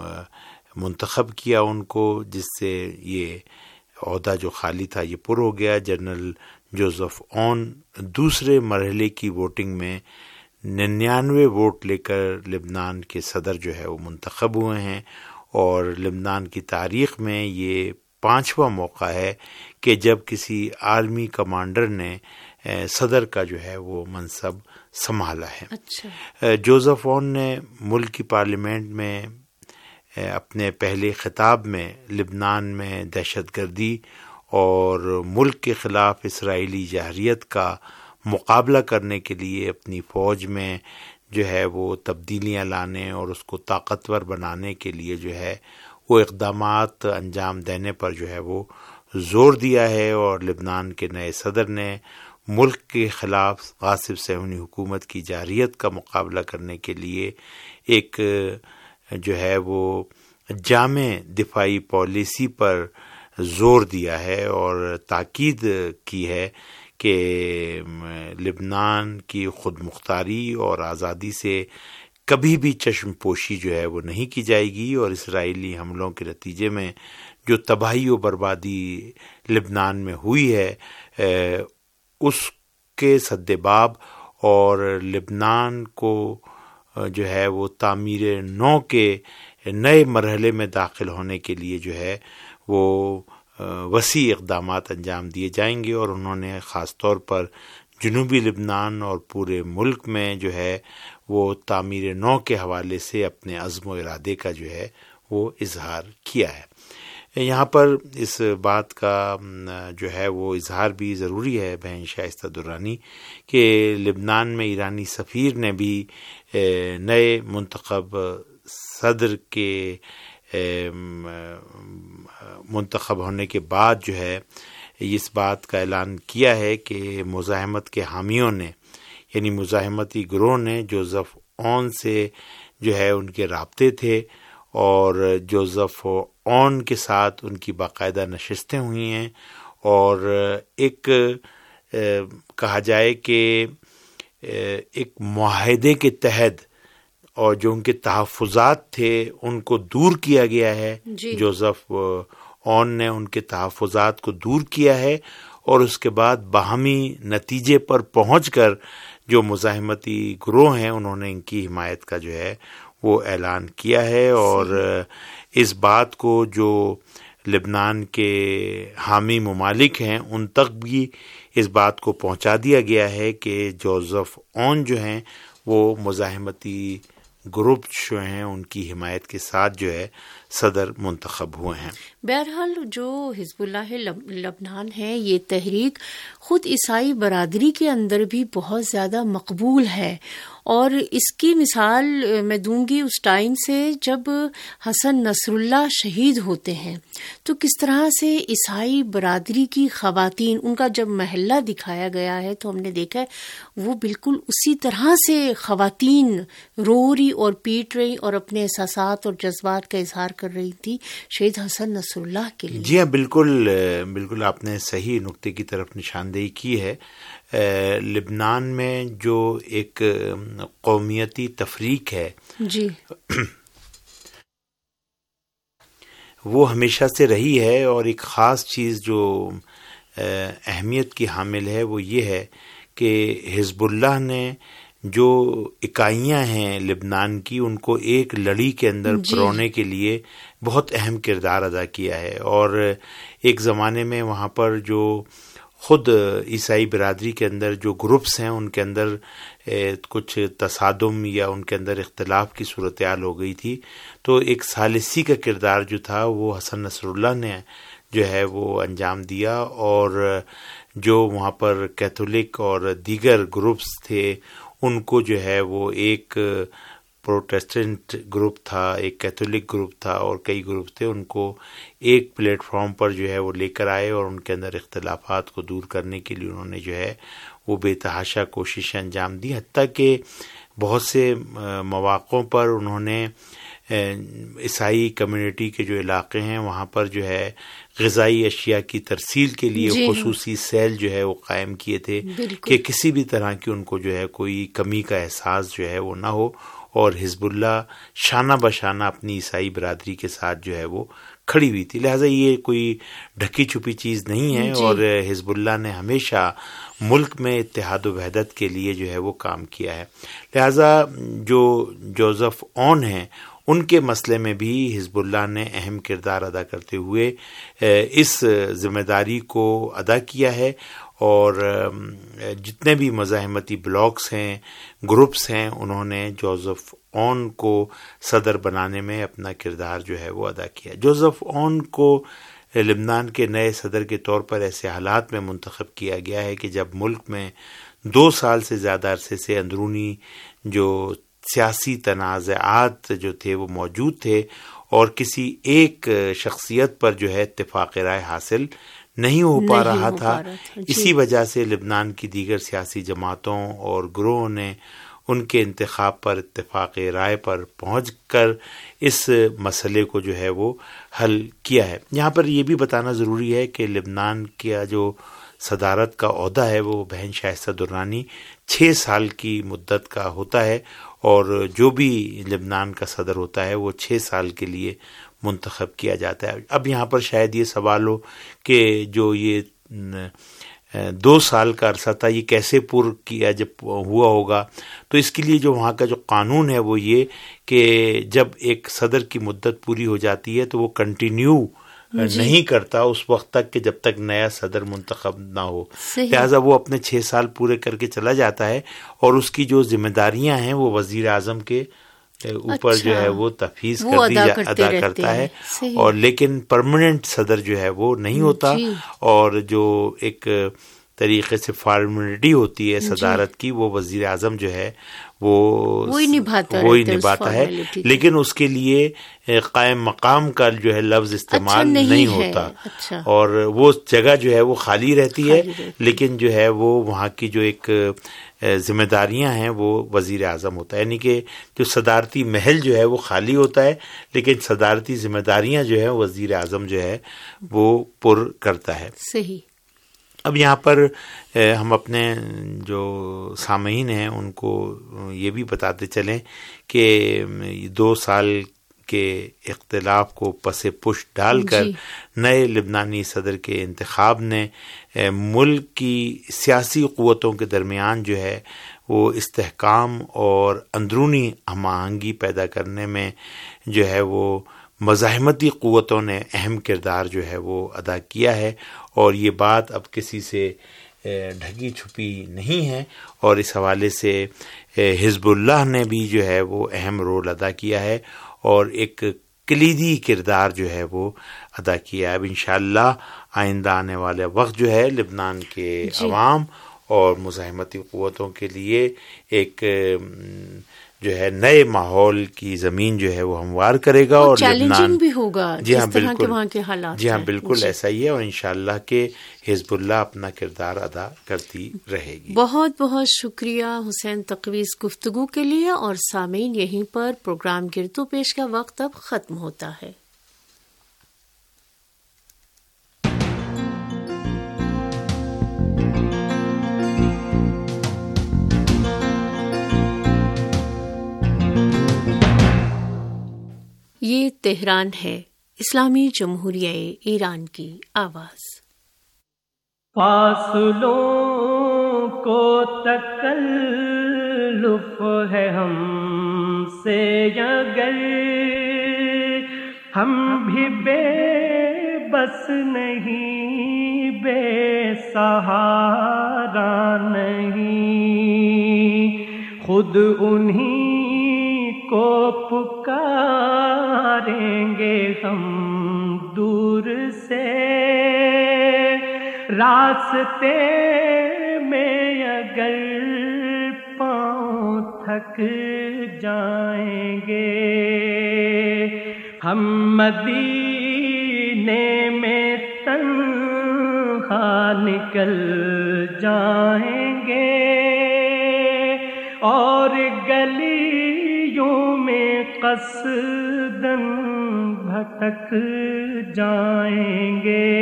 منتخب کیا ان کو، جس سے یہ عہدہ جو خالی تھا یہ پر ہو گیا۔ جنرل جوزف اون دوسرے مرحلے کی ووٹنگ میں ننانوے ووٹ لے کر لبنان کے صدر جو ہے وہ منتخب ہوئے ہیں، اور لبنان کی تاریخ میں یہ پانچواں موقع ہے کہ جب کسی عالمی کمانڈر نے صدر کا جو ہے وہ منصب سنبھالا ہے۔ اچھا۔ جوزف اون نے ملک کی پارلیمنٹ میں اپنے پہلے خطاب میں لبنان میں دہشت گردی اور ملک کے خلاف اسرائیلی جارحیت کا مقابلہ کرنے کے لیے اپنی فوج میں جو ہے وہ تبدیلیاں لانے اور اس کو طاقتور بنانے کے لیے جو ہے وہ اقدامات انجام دینے پر جو ہے وہ زور دیا ہے، اور لبنان کے نئے صدر نے ملک کے خلاف غاصب صہیونی حکومت کی جارحیت کا مقابلہ کرنے کے لیے ایک جو ہے وہ جامع دفاعی پالیسی پر زور دیا ہے، اور تاکید کی ہے کہ لبنان کی خود مختاری اور آزادی سے کبھی بھی چشم پوشی جو ہے وہ نہیں کی جائے گی، اور اسرائیلی حملوں کے نتیجے میں جو تباہی و بربادی لبنان میں ہوئی ہے اس کے سدباب اور لبنان کو جو ہے وہ تعمیر نو کے نئے مرحلے میں داخل ہونے کے لیے جو ہے وہ وسیع اقدامات انجام دیے جائیں گے، اور انہوں نے خاص طور پر جنوبی لبنان اور پورے ملک میں جو ہے وہ تعمیر نو کے حوالے سے اپنے عزم و ارادے کا جو ہے وہ اظہار کیا ہے۔ یہاں پر اس بات کا جو ہے وہ اظہار بھی ضروری ہے بہن شائستہ درانی کہ لبنان میں ایرانی سفیر نے بھی نئے منتخب صدر کے منتخب ہونے کے بعد جو ہے اس بات کا اعلان کیا ہے کہ مزاحمت کے حامیوں نے یعنی مزاحمتی گروہ نے جوزف اون سے جو ہے ان کے رابطے تھے، اور جوزف اون کے ساتھ ان کی باقاعدہ نشستیں ہوئی ہیں، اور ایک کہا جائے کہ ایک معاہدے کے تحت اور جو ان کے تحفظات تھے ان کو دور کیا گیا ہے جی۔ جوزف اون نے ان کے تحفظات کو دور کیا ہے، اور اس کے بعد باہمی نتیجے پر پہنچ کر جو مزاحمتی گروہ ہیں انہوں نے ان کی حمایت کا جو ہے وہ اعلان کیا ہے، اور اس بات کو جو لبنان کے حامی ممالک ہیں ان تک بھی اس بات کو پہنچا دیا گیا ہے کہ جوزف اون جو ہیں وہ مزاحمتی گروپ جو ہیں ان کی حمایت کے ساتھ جو ہے صدر منتخب ہوئے ہیں۔ بہرحال جو حزب اللہ لبنان ہے، یہ تحریک خود عیسائی برادری کے اندر بھی بہت زیادہ مقبول ہے، اور اس کی مثال میں دوں گی اس ٹائم سے جب حسن نصر اللہ شہید ہوتے ہیں، تو کس طرح سے عیسائی برادری کی خواتین، ان کا جب محلہ دکھایا گیا ہے تو ہم نے دیکھا ہے وہ بالکل اسی طرح سے خواتین رو رہی اور پیٹ رہی اور اپنے احساسات اور جذبات کا اظہار کر رہی تھی شہید حسن نصر اللہ کے لیے۔ جی ہاں، بالکل بالکل آپ نے صحیح نقطے کی طرف نشاندہی کی ہے۔ لبنان میں جو ایک قومیتی تفریق ہے جی وہ ہمیشہ سے رہی ہے، اور ایک خاص چیز جو اہمیت کی حامل ہے وہ یہ ہے کہ حزب اللہ نے جو اکائیاں ہیں لبنان کی، ان کو ایک لڑی کے اندر جی پرونے کے لیے بہت اہم کردار ادا کیا ہے، اور ایک زمانے میں وہاں پر جو خود عیسائی برادری کے اندر جو گروپس ہیں ان کے اندر کچھ تصادم یا ان کے اندر اختلاف کی صورتحال ہو گئی تھی، تو ایک ثالثی کا کردار جو تھا وہ حسن نصر اللہ نے جو ہے وہ انجام دیا، اور جو وہاں پر کیتھولک اور دیگر گروپس تھے ان کو جو ہے وہ ایک پروٹیسٹنٹ گروپ تھا، ایک کیتھولک گروپ تھا اور کئی گروپ تھے، ان کو ایک پلیٹ فارم پر جو ہے وہ لے کر آئے، اور ان کے اندر اختلافات کو دور کرنے کے لیے انہوں نے جو ہے وہ بے تحاشا کوششیں انجام دی، حتیٰ کہ بہت سے مواقعوں پر انہوں نے عیسائی کمیونٹی کے جو علاقے ہیں وہاں پر جو ہے غذائی اشیاء کی ترسیل کے لیے جی خصوصی سیل جو ہے وہ قائم کیے تھے کہ کسی بھی طرح کی ان کو جو ہے کوئی کمی کا احساس جو ہے وہ نہ ہو، اور حزب اللہ شانہ بشانہ اپنی عیسائی برادری کے ساتھ جو ہے وہ کھڑی ہوئی تھی، لہٰذا یہ کوئی ڈھکی چھپی چیز نہیں ہے، جی اور حزب اللہ نے ہمیشہ ملک میں اتحاد و وحدت کے لیے جو ہے وہ کام کیا ہے، لہٰذا جو جوزف اون ہیں ان کے مسئلے میں بھی حزب اللہ نے اہم کردار ادا کرتے ہوئے اس ذمہ داری کو ادا کیا ہے، اور جتنے بھی مزاحمتی بلاکس ہیں، گروپس ہیں، انہوں نے جوزف اون کو صدر بنانے میں اپنا کردار جو ہے وہ ادا کیا۔ جوزف اون کو لبنان کے نئے صدر کے طور پر ایسے حالات میں منتخب کیا گیا ہے کہ جب ملک میں دو سال سے زیادہ عرصے سے اندرونی جو سیاسی تنازعات جو تھے وہ موجود تھے، اور کسی ایک شخصیت پر جو ہے اتفاق رائے حاصل نہیں ہو پا رہا تھا، اسی وجہ سے لبنان کی دیگر سیاسی جماعتوں اور گروہوں نے ان کے انتخاب پر اتفاق رائے پر پہنچ کر اس مسئلے کو جو ہے وہ حل کیا ہے۔ یہاں پر یہ بھی بتانا ضروری ہے کہ لبنان کا جو صدارت کا عہدہ ہے وہ بہن شائستہ درانی چھ سال کی مدت کا ہوتا ہے، اور جو بھی لبنان کا صدر ہوتا ہے وہ چھ سال کے لیے منتخب کیا جاتا ہے۔ اب یہاں پر شاید یہ سوال ہو کہ جو یہ دو سال کا عرصہ تھا یہ کیسے پر کیا جب ہوا ہوگا، تو اس کے لیے جو وہاں کا جو قانون ہے وہ یہ کہ جب ایک صدر کی مدت پوری ہو جاتی ہے تو وہ کنٹینیو نہیں کرتا اس وقت تک کہ جب تک نیا صدر منتخب نہ ہو، لہٰذا وہ اپنے چھ سال پورے کر کے چلا جاتا ہے، اور اس کی جو ذمہ داریاں ہیں وہ وزیر اعظم کے اوپر جو ہے وہ تفویض کر دی ادا کرتا ہے، اور لیکن پرماننٹ صدر جو ہے وہ نہیں ہوتا، اور جو ایک طریقے سے فارمیلٹی ہوتی ہے صدارت کی وہ وزیر اعظم جو ہے وہ وہی نبھاتا وہی نبھاتا ہے، لیکن اس کے لیے قائم مقام کا جو ہے لفظ استعمال نہیں ہوتا، اور وہ جگہ جو ہے وہ خالی رہتی ہے، لیکن جو ہے وہ وہاں کی جو ایک ذمہ داریاں ہیں وہ وزیر اعظم ہوتا ہے، یعنی کہ جو صدارتی محل جو ہے وہ خالی ہوتا ہے لیکن صدارتی ذمہ داریاں جو ہے وزیر اعظم جو ہے وہ پر کرتا ہے۔ صحیح۔ اب یہاں پر ہم اپنے جو سامعین ہیں ان کو یہ بھی بتاتے چلیں کہ دو سال کے اختلاف کو پس پش ڈال کر نئے لبنانی صدر کے انتخاب نے ملک کی سیاسی قوتوں کے درمیان جو ہے وہ استحکام اور اندرونی ہم آہنگی پیدا کرنے میں جو ہے وہ مزاحمتی قوتوں نے اہم کردار جو ہے وہ ادا کیا ہے، اور یہ بات اب کسی سے ڈھکی چھپی نہیں ہے، اور اس حوالے سے حزب اللہ نے بھی جو ہے وہ اہم رول ادا کیا ہے، اور ایک کلیدی کردار جو ہے وہ ادا کیا. اب انشاءاللہ آئندہ آنے والے وقت جو ہے لبنان کے جی. عوام اور مزاحمتی قوتوں کے لیے ایک جو ہے نئے ماحول کی زمین جو ہے وہ ہموار کرے گا اور چیلنجنگ بھی ہوگا. جی ہاں جس طرح کے بالکل وہاں کے حالات جی ہاں ہیں. بالکل جی. ایسا ہی ہے، اور انشاءاللہ کہ حزب اللہ اپنا کردار ادا کرتی رہے گی. بہت بہت شکریہ حسین تقوی اس گفتگو کے لیے. اور سامعین، یہیں پر پروگرام گرتو پیش کا وقت اب ختم ہوتا ہے. یہ تہران ہے، اسلامی جمہوریہ ایران کی آواز. فاصلوں کو تکلف ہے ہم سے اگر، ہم بھی بے بس نہیں، بے سہارا نہیں، خود انہی کو پکاریں گے ہم دور سے، راستے میں اگر پاؤں تھک جائیں گے، ہم مدینے میں تنہا نکل جائیں گے، اور گلیوں میں قصداً بھٹک جائیں گے،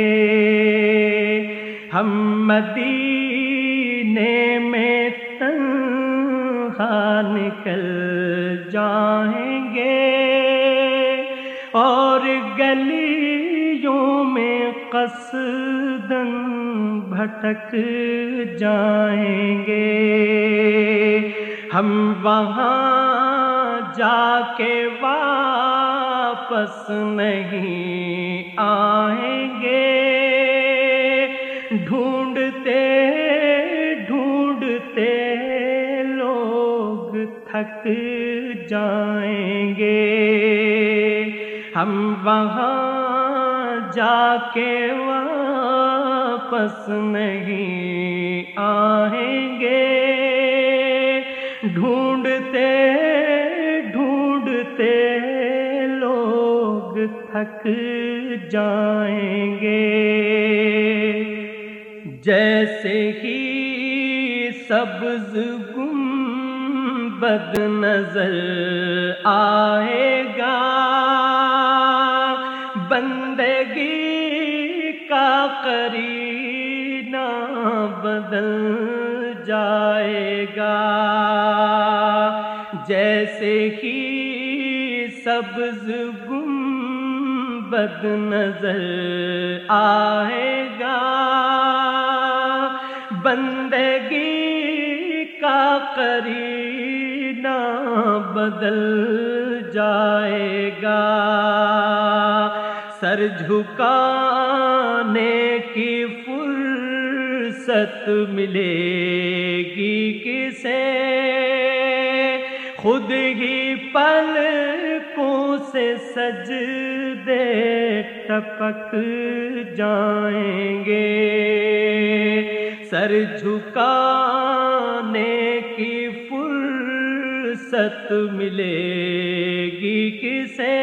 ہم مدینے میں تنہا نکل جائیں گے، اور گلیوں میں قصداً بھٹک جائیں گے، ہم وہاں جا کے واپس نہیں آئیں گے، ڈھونڈتے ڈھونڈتے لوگ تھک جائیں گے، ہم وہاں جا کے واپس نہیں آئیں گے، ڈھونڈتے ڈھونڈتے لوگ تھک جائیں گے، جیسے ہی سبز گنبد نظر آئے گا، بندگی کا قرینہ بدل جائے گا، جیسے ہی سبز گنبد نظر آئے گا، بندگی کا قرینہ بدل جائے گا، سر جھکانے کی فرصت ملے گی کسے، خود ہی پلکوں سے سجدے ٹپک جائیں گے، سر جھکانے کی فرصت ملے گی کسے،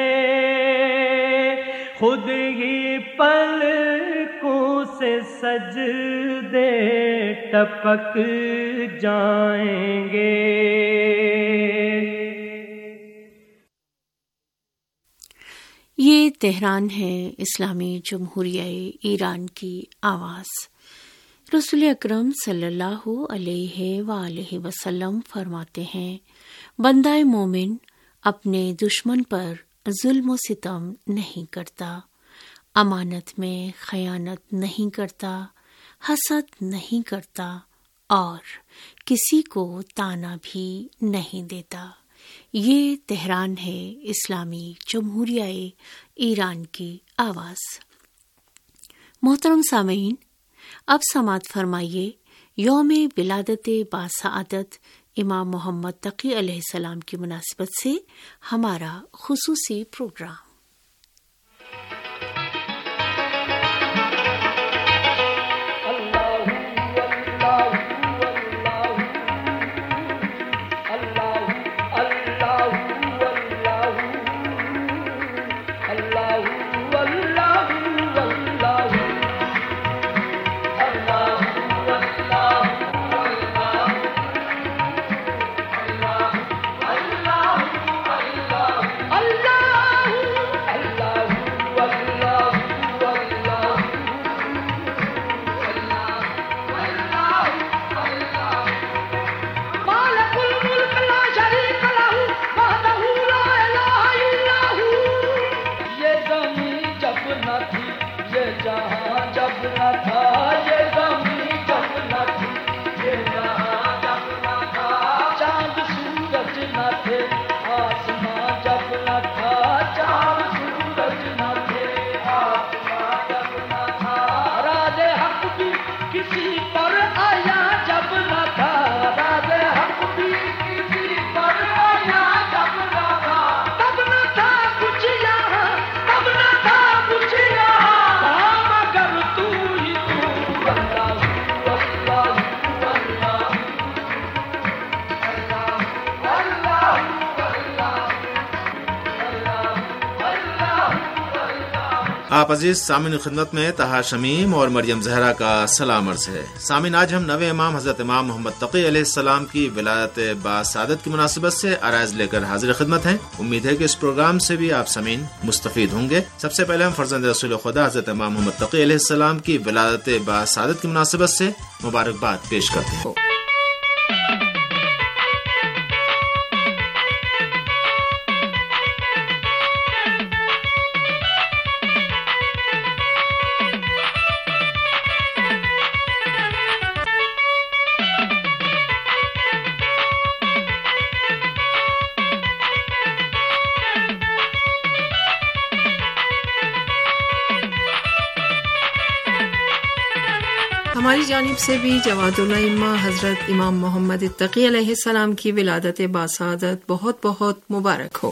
خود ہی پلکوں سے سجدے ٹپک جائیں گے. یہ تہران ہے، اسلامی جمہوریہ ایران کی آواز. رسول اکرم صلی اللہ علیہ وآلہ وسلم فرماتے ہیں، بندہ مومن اپنے دشمن پر ظلم و ستم نہیں کرتا، امانت میں خیانت نہیں کرتا، حسد نہیں کرتا، اور کسی کو طعنہ بھی نہیں دیتا. یہ تہران ہے، اسلامی جمہوریہ ایران کی آواز. محترم سامعین، اب سماعت فرمائیے یوم ولادت باسعادت امام محمد تقی علیہ السلام کی مناسبت سے ہمارا خصوصی پروگرام. آپ عزیز سامعین خدمت میں طہا شمیم اور مریم زہرا کا سلام عرض ہے۔ سامعین، آج ہم نوے امام حضرت امام محمد تقی علیہ السلام کی ولادت باسعادت کی مناسبت سے عرائض لے کر حاضر خدمت ہیں۔ امید ہے کہ اس پروگرام سے بھی آپ سامعین مستفید ہوں گے۔ سب سے پہلے ہم فرزند رسول خدا حضرت امام محمد تقی علیہ السلام کی ولادت باسعادت کی مناسبت سے مبارکباد پیش کرتے ہیں۔ ہماری جانب سے بھی جواد الائمہ حضرت امام محمد تقی علیہ السلام کی ولادت باسعادت بہت بہت مبارک ہو۔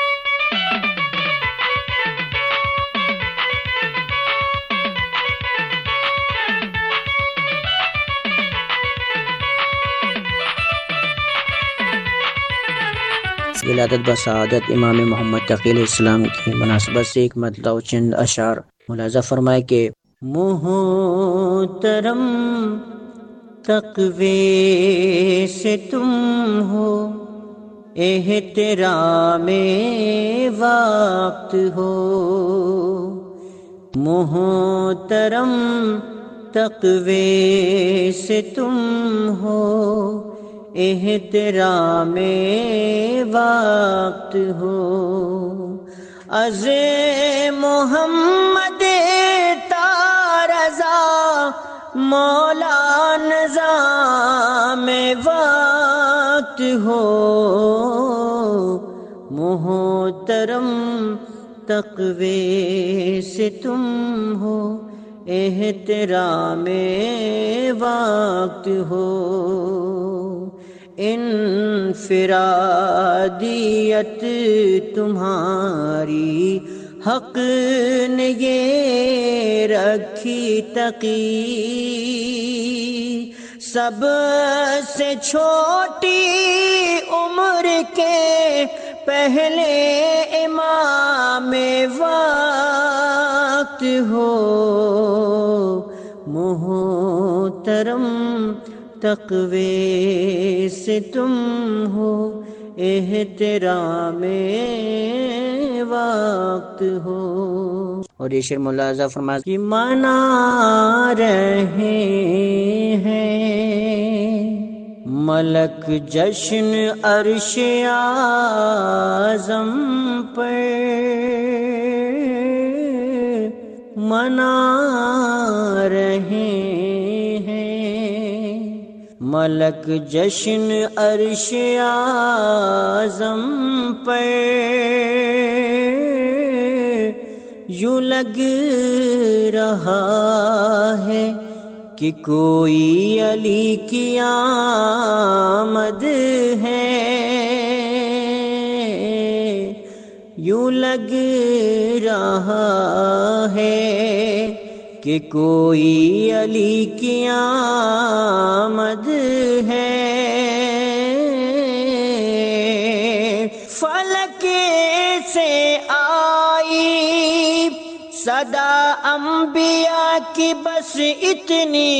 ولادت باسعادت امام محمد تقی علیہ السلام کی مناسبت سے ایک مطلع و چند اشعار ملاحظہ فرمائے کہ محترم تقوی سے تم ہو، احترام وقت ہو، محترم تقوی سے تم ہو، احترام وقت ہو، از محمد مولا نظام وقت ہو، محترم تقوی سے تم ہو، احترام وقت ہو، انفرادیت تمہاری حق نے یہ رکھی تقی، سب سے چھوٹی عمر کے پہلے امام وقت ہو، محترم تقوی سے تم ہو، احترام وقت ہو۔ اور یہ شعر ملاحظہ فرمائے کہ منا رہے ہیں ملک جشن عرش اعظم پر، منا رہے ملک جشن عرش اعظم پر، یوں لگ رہا ہے کہ کوئی علی کی آمد ہے، یوں لگ رہا ہے کہ کوئی علی کی آمد ہے، فلک سے آئی صدا انبیاء کی بس اتنی،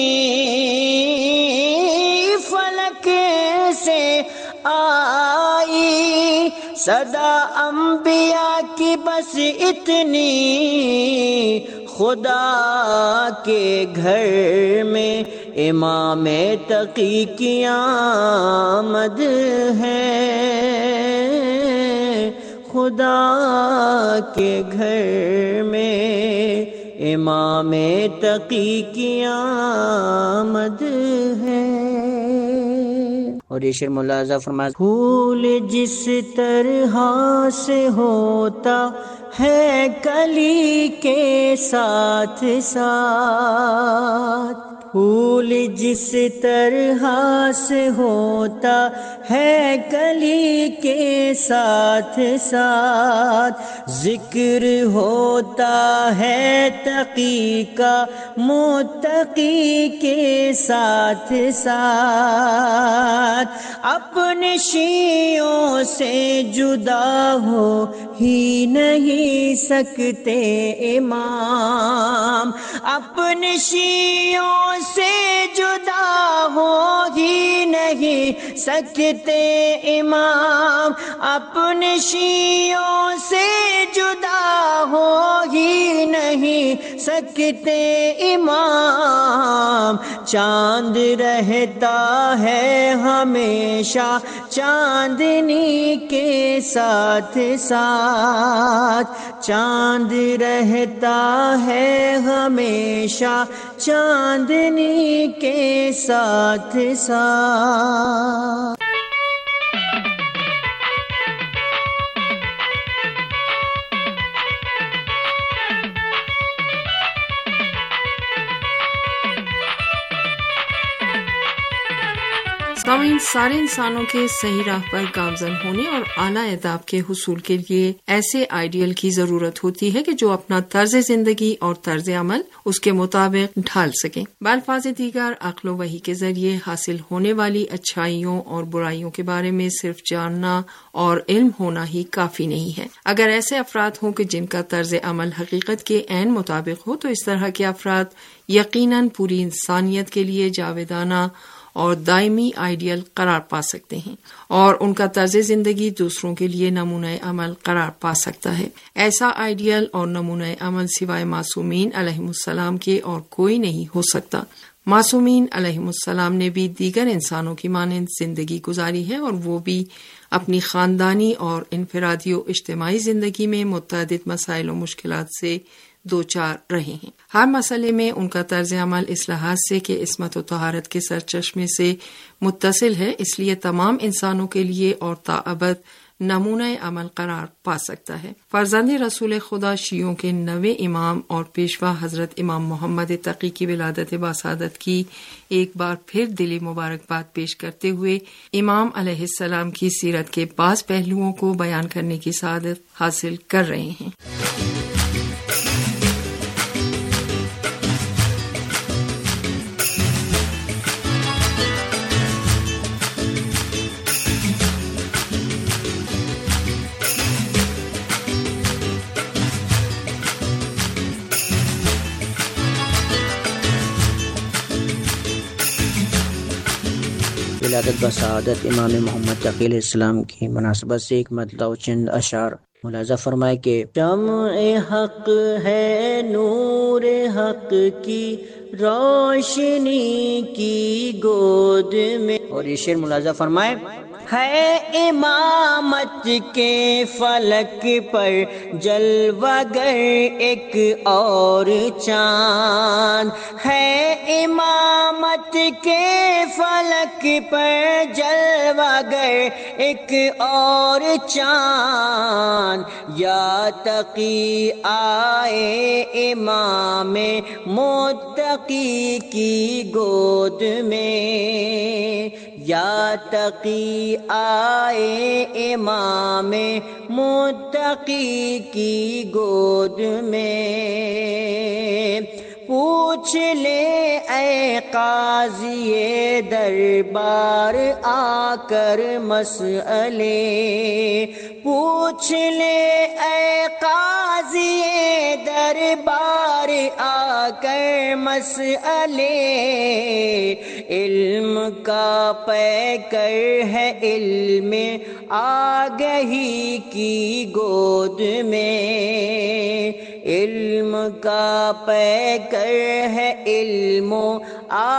فلک سے آئی صدا انبیاء کی بس اتنی، خدا کے گھر میں امام تقی کی آمد ہے، خدا کے گھر میں امام تقی کی آمد ہے۔ اور یہ شعر ملاحظہ فرمائے، پھول جس طرح سے ہوتا ہے کلی کے ساتھ ساتھ، پھول جس طرح سے ہوتا ہے کلی کے ساتھ ساتھ، ذکر ہوتا ہے تقی کا متقی کے ساتھ ساتھ، اپنے شیعوں سے جدا ہو ہی نہیں سکتے امام، اپنے شیعوں سے جدا ہو ہی نہیں سکتے امام، اپنے شیعوں سے جدا ہو ہی نہیں سکتے امام، چاند رہتا ہے ہمیشہ چاندنی کے ساتھ ساتھ، چاند رہتا ہے ہمیشہ چاندنی کے ساتھ ساتھ۔ سامعین، سارے انسانوں کے صحیح راہ پر گامزن ہونے اور اعلیٰ اہداف کے حصول کے لیے ایسے آئیڈیل کی ضرورت ہوتی ہے کہ جو اپنا طرز زندگی اور طرز عمل اس کے مطابق ڈھال سکیں۔ بالفاظ دیگر، عقل و وحی کے ذریعے حاصل ہونے والی اچھائیوں اور برائیوں کے بارے میں صرف جاننا اور علم ہونا ہی کافی نہیں ہے۔ اگر ایسے افراد ہوں کہ جن کا طرز عمل حقیقت کے عین مطابق ہو تو اس طرح کے افراد یقیناً پوری انسانیت کے لیے جاویدانہ اور دائمی آئیڈیل قرار پا سکتے ہیں، اور ان کا طرز زندگی دوسروں کے لیے نمونہ عمل قرار پا سکتا ہے۔ ایسا آئیڈیل اور نمونہ عمل سوائے معصومین علیہم السلام کے اور کوئی نہیں ہو سکتا۔ معصومین علیہم السلام نے بھی دیگر انسانوں کی مانند زندگی گزاری ہے، اور وہ بھی اپنی خاندانی اور انفرادی و اجتماعی زندگی میں متعدد مسائل و مشکلات سے دو چار رہے ہیں۔ ہر مسئلے میں ان کا طرز عمل اس لحاظ سے کہ عصمت و طہارت کے سرچشمے سے متصل ہے، اس لیے تمام انسانوں کے لیے اور تاابد نمونہ عمل قرار پا سکتا ہے۔ فرزند رسول خدا شیعوں کے نویں امام اور پیشوا حضرت امام محمد تقی کی ولادت باسعادت کی ایک بار پھر دلی مبارکباد پیش کرتے ہوئے امام علیہ السلام کی سیرت کے بعض پہلوؤں کو بیان کرنے کی سعادت حاصل کر رہے ہیں۔ ولادت بسعادت امام محمد تقی علیہ السلام کی مناسبت سے ایک مطلع و چند اشعار ملاحظہ فرمائے کہ شمع حق ہے نور حق کی روشنی کی گود میں، اور یہ شعر ملاحظہ فرمائے ہے امامت کے فلک پر جلوہ گر ایک اور چاند، ہے امامت کے فلک پر جلوہ گر ایک اور چاند، یا تقی آئے امام متقی کی گود میں، یا تقی آئے امام متقی کی گود میں، پوچھ لے اے قاضی دربار آ کر مسئلے، پوچھ لے اے قاضی دربار آ کر مسئلے، علم کا پیکر ہے علم آگہی کی گود میں، علم کا پیکر ہے علم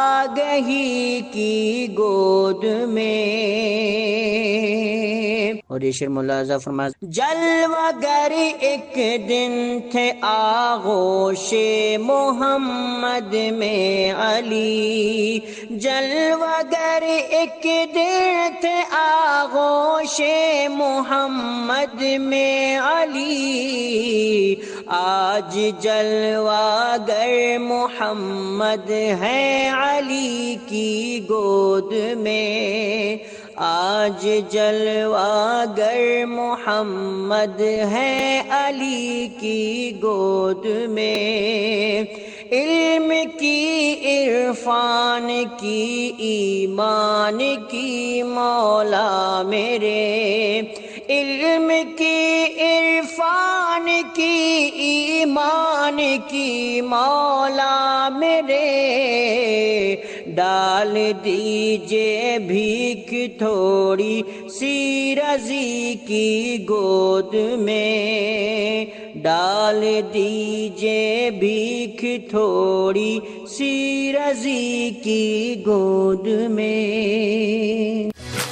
آگہی کی گود میں، اور یہ شعر ملاحظہ فرمایا: جلوہ گر ایک دن تھے آغوش محمد میں علی، جلوہ گر ایک دن تھے آغوش محمد میں علی، آج جلوہ گر محمد ہے علی کی گود میں، آج جلوہ گر محمد ہے علی کی گود میں، علم کی عرفان کی ایمان کی مولا میرے، علم کی عرفان کی ایمان کی مولا میرے، ڈال دیجئے بھیک تھوڑی سی رضی کی گود میں، ڈال دیجئے بھیک تھوڑی سی رضی کی گود میں۔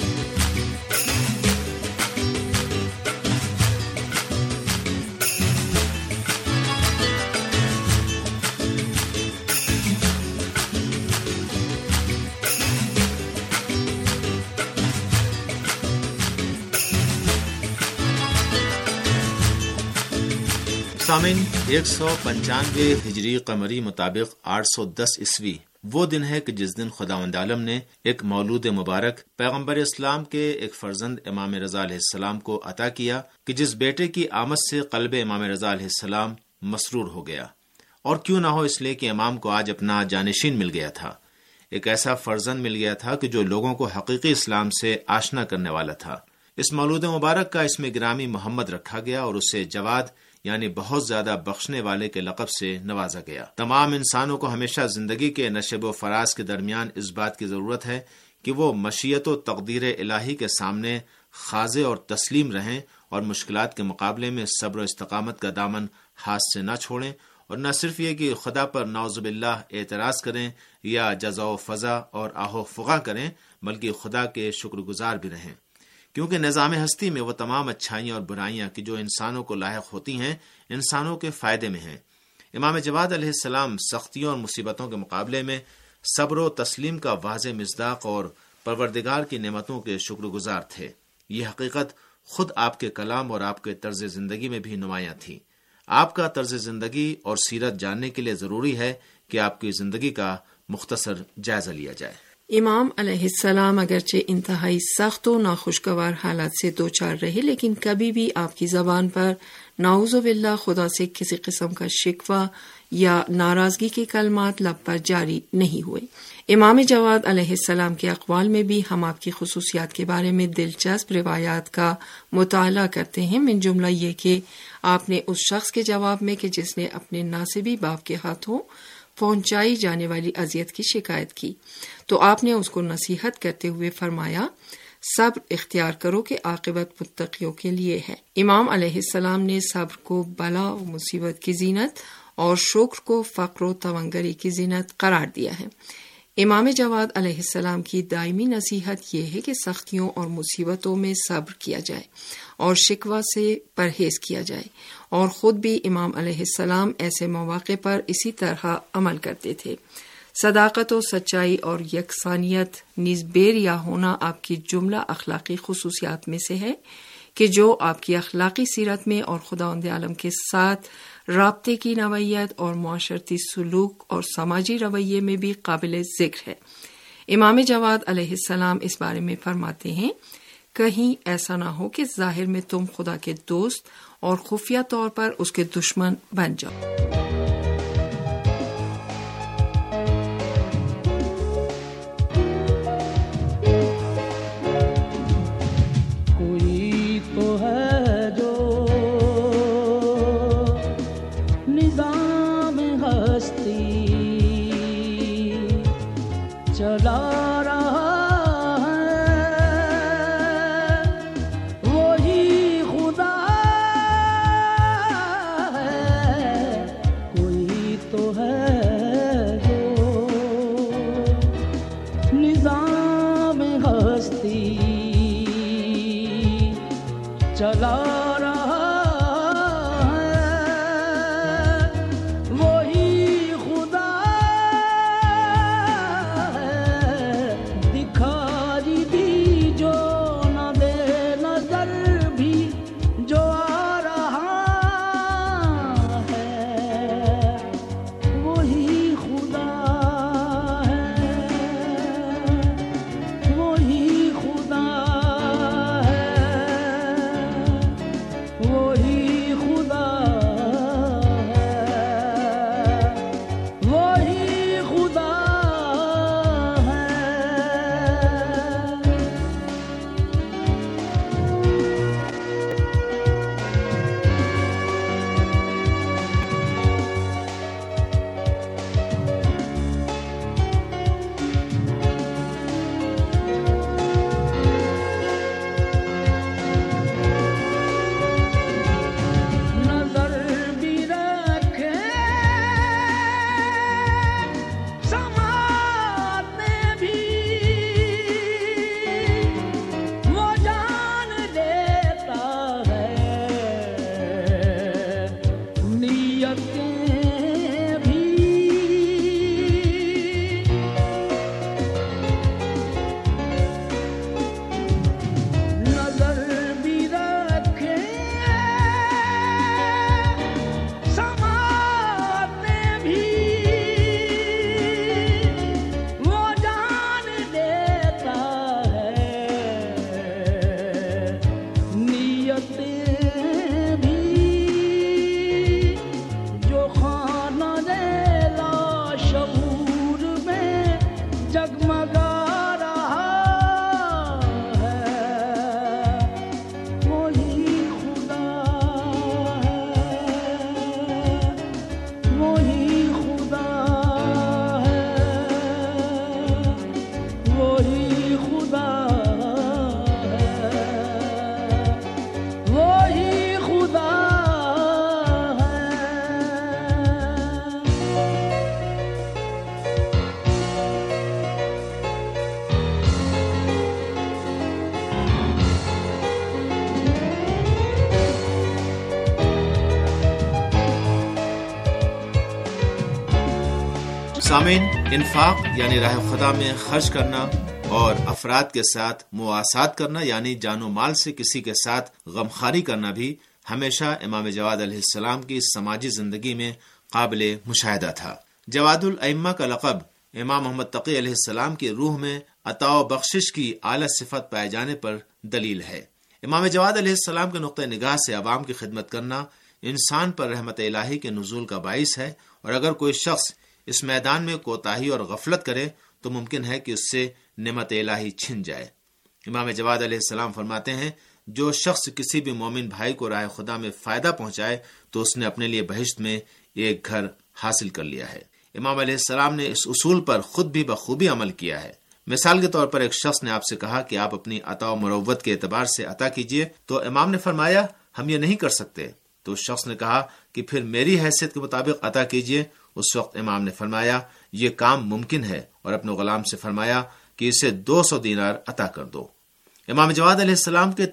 سامعین، ایک سو پنچانوے ہجری قمری مطابق آٹھ سو دس عیسوی وہ دن ہے کہ جس دن خداوند عالم نے ایک مولود مبارک پیغمبر اسلام کے ایک فرزند امام رضا علیہ السلام کو عطا کیا کہ جس بیٹے کی آمد سے قلب امام رضا علیہ السلام مسرور ہو گیا، اور کیوں نہ ہو اس لیے کہ امام کو آج اپنا جانشین مل گیا تھا، ایک ایسا فرزند مل گیا تھا کہ جو لوگوں کو حقیقی اسلام سے آشنا کرنے والا تھا۔ اس مولود مبارک کا اسم گرامی محمد رکھا گیا اور اسے جواد یعنی بہت زیادہ بخشنے والے کے لقب سے نوازا گیا۔ تمام انسانوں کو ہمیشہ زندگی کے نشیب و فراز کے درمیان اس بات کی ضرورت ہے کہ وہ مشیت و تقدیر الہی کے سامنے خاضع اور تسلیم رہیں اور مشکلات کے مقابلے میں صبر و استقامت کا دامن ہاتھ سے نہ چھوڑیں، اور نہ صرف یہ کہ خدا پر نعوذ باللہ اعتراض کریں یا جزا و فضا اور آہ و فغاں کریں، بلکہ خدا کے شکر گزار بھی رہیں، کیونکہ نظام ہستی میں وہ تمام اچھائیاں اور برائیاں کہ جو انسانوں کو لاحق ہوتی ہیں انسانوں کے فائدے میں ہیں۔ امام جواد علیہ السلام سختیوں اور مصیبتوں کے مقابلے میں صبر و تسلیم کا واضح مصداق اور پروردگار کی نعمتوں کے شکر گزار تھے۔ یہ حقیقت خود آپ کے کلام اور آپ کے طرز زندگی میں بھی نمایاں تھی۔ آپ کا طرز زندگی اور سیرت جاننے کے لیے ضروری ہے کہ آپ کی زندگی کا مختصر جائزہ لیا جائے۔ امام علیہ السلام اگرچہ انتہائی سخت و ناخوشگوار حالات سے دوچار رہے، لیکن کبھی بھی آپ کی زبان پر نعوذ باللہ خدا سے کسی قسم کا شکوہ یا ناراضگی کے کلمات لب پر جاری نہیں ہوئے۔ امام جواد علیہ السلام کے اقوال میں بھی ہم آپ کی خصوصیات کے بارے میں دلچسپ روایات کا مطالعہ کرتے ہیں۔ من جملہ یہ کہ آپ نے اس شخص کے جواب میں کہ جس نے اپنے ناسبی باپ کے ہاتھوں پہنچائی جانے والی اذیت کی شکایت کی تو آپ نے اس کو نصیحت کرتے ہوئے فرمایا، صبر اختیار کرو کہ عاقبت متقیوں کے لیے ہے۔ امام علیہ السلام نے صبر کو بلا و مصیبت کی زینت اور شکر کو فقر و تونگری کی زینت قرار دیا ہے۔ امام جواد علیہ السلام کی دائمی نصیحت یہ ہے کہ سختیوں اور مصیبتوں میں صبر کیا جائے اور شکوہ سے پرہیز کیا جائے، اور خود بھی امام علیہ السلام ایسے مواقع پر اسی طرح عمل کرتے تھے۔ صداقت و سچائی اور یکسانیت نیز بے ریا ہونا آپ کی جملہ اخلاقی خصوصیات میں سے ہے کہ جو آپ کی اخلاقی سیرت میں اور خداوند عالم کے ساتھ رابطے کی نوعیت اور معاشرتی سلوک اور سماجی رویے میں بھی قابل ذکر ہے۔ امام جواد علیہ السلام اس بارے میں فرماتے ہیں، کہیں ایسا نہ ہو کہ ظاہر میں تم خدا کے دوست اور خفیہ طور پر اس کے دشمن بن جاؤ۔ چلا رہا سامعین، انفاق یعنی راہ خدا میں خرچ کرنا اور افراد کے ساتھ مواسات کرنا یعنی جان و مال سے کسی کے ساتھ غمخواری کرنا بھی ہمیشہ امام جواد علیہ السلام کی سماجی زندگی میں قابل مشاہدہ تھا۔ جواد الائمہ کا لقب امام محمد تقی علیہ السلام کی روح میں عطا و بخشش کی اعلیٰ صفت پائے جانے پر دلیل ہے۔ امام جواد علیہ السلام کے نقطۂ نگاہ سے عوام کی خدمت کرنا انسان پر رحمت الہی کے نزول کا باعث ہے، اور اگر کوئی شخص اس میدان میں کوتاہی اور غفلت کرے تو ممکن ہے کہ اس سے نعمت الہی چھن جائے۔ امام جواد علیہ السلام فرماتے ہیں، جو شخص کسی بھی مومن بھائی کو راہ خدا میں فائدہ پہنچائے تو اس نے اپنے لیے بہشت میں ایک گھر حاصل کر لیا ہے۔ امام علیہ السلام نے اس اصول پر خود بھی بخوبی عمل کیا ہے۔ مثال کے طور پر ایک شخص نے آپ سے کہا کہ آپ اپنی عطا و مروت کے اعتبار سے عطا کیجئے، تو امام نے فرمایا ہم یہ نہیں کر سکتے۔ تو اس شخص نے کہا کہ پھر میری حیثیت کے مطابق عطا کیجئے۔ اس وقت امام نے فرمایا یہ کام ممکن ہے، اور اپنے غلام سے فرمایا کہ اسے دو سو دینار عطا کر دو۔ امام جواد علیہ السلام کے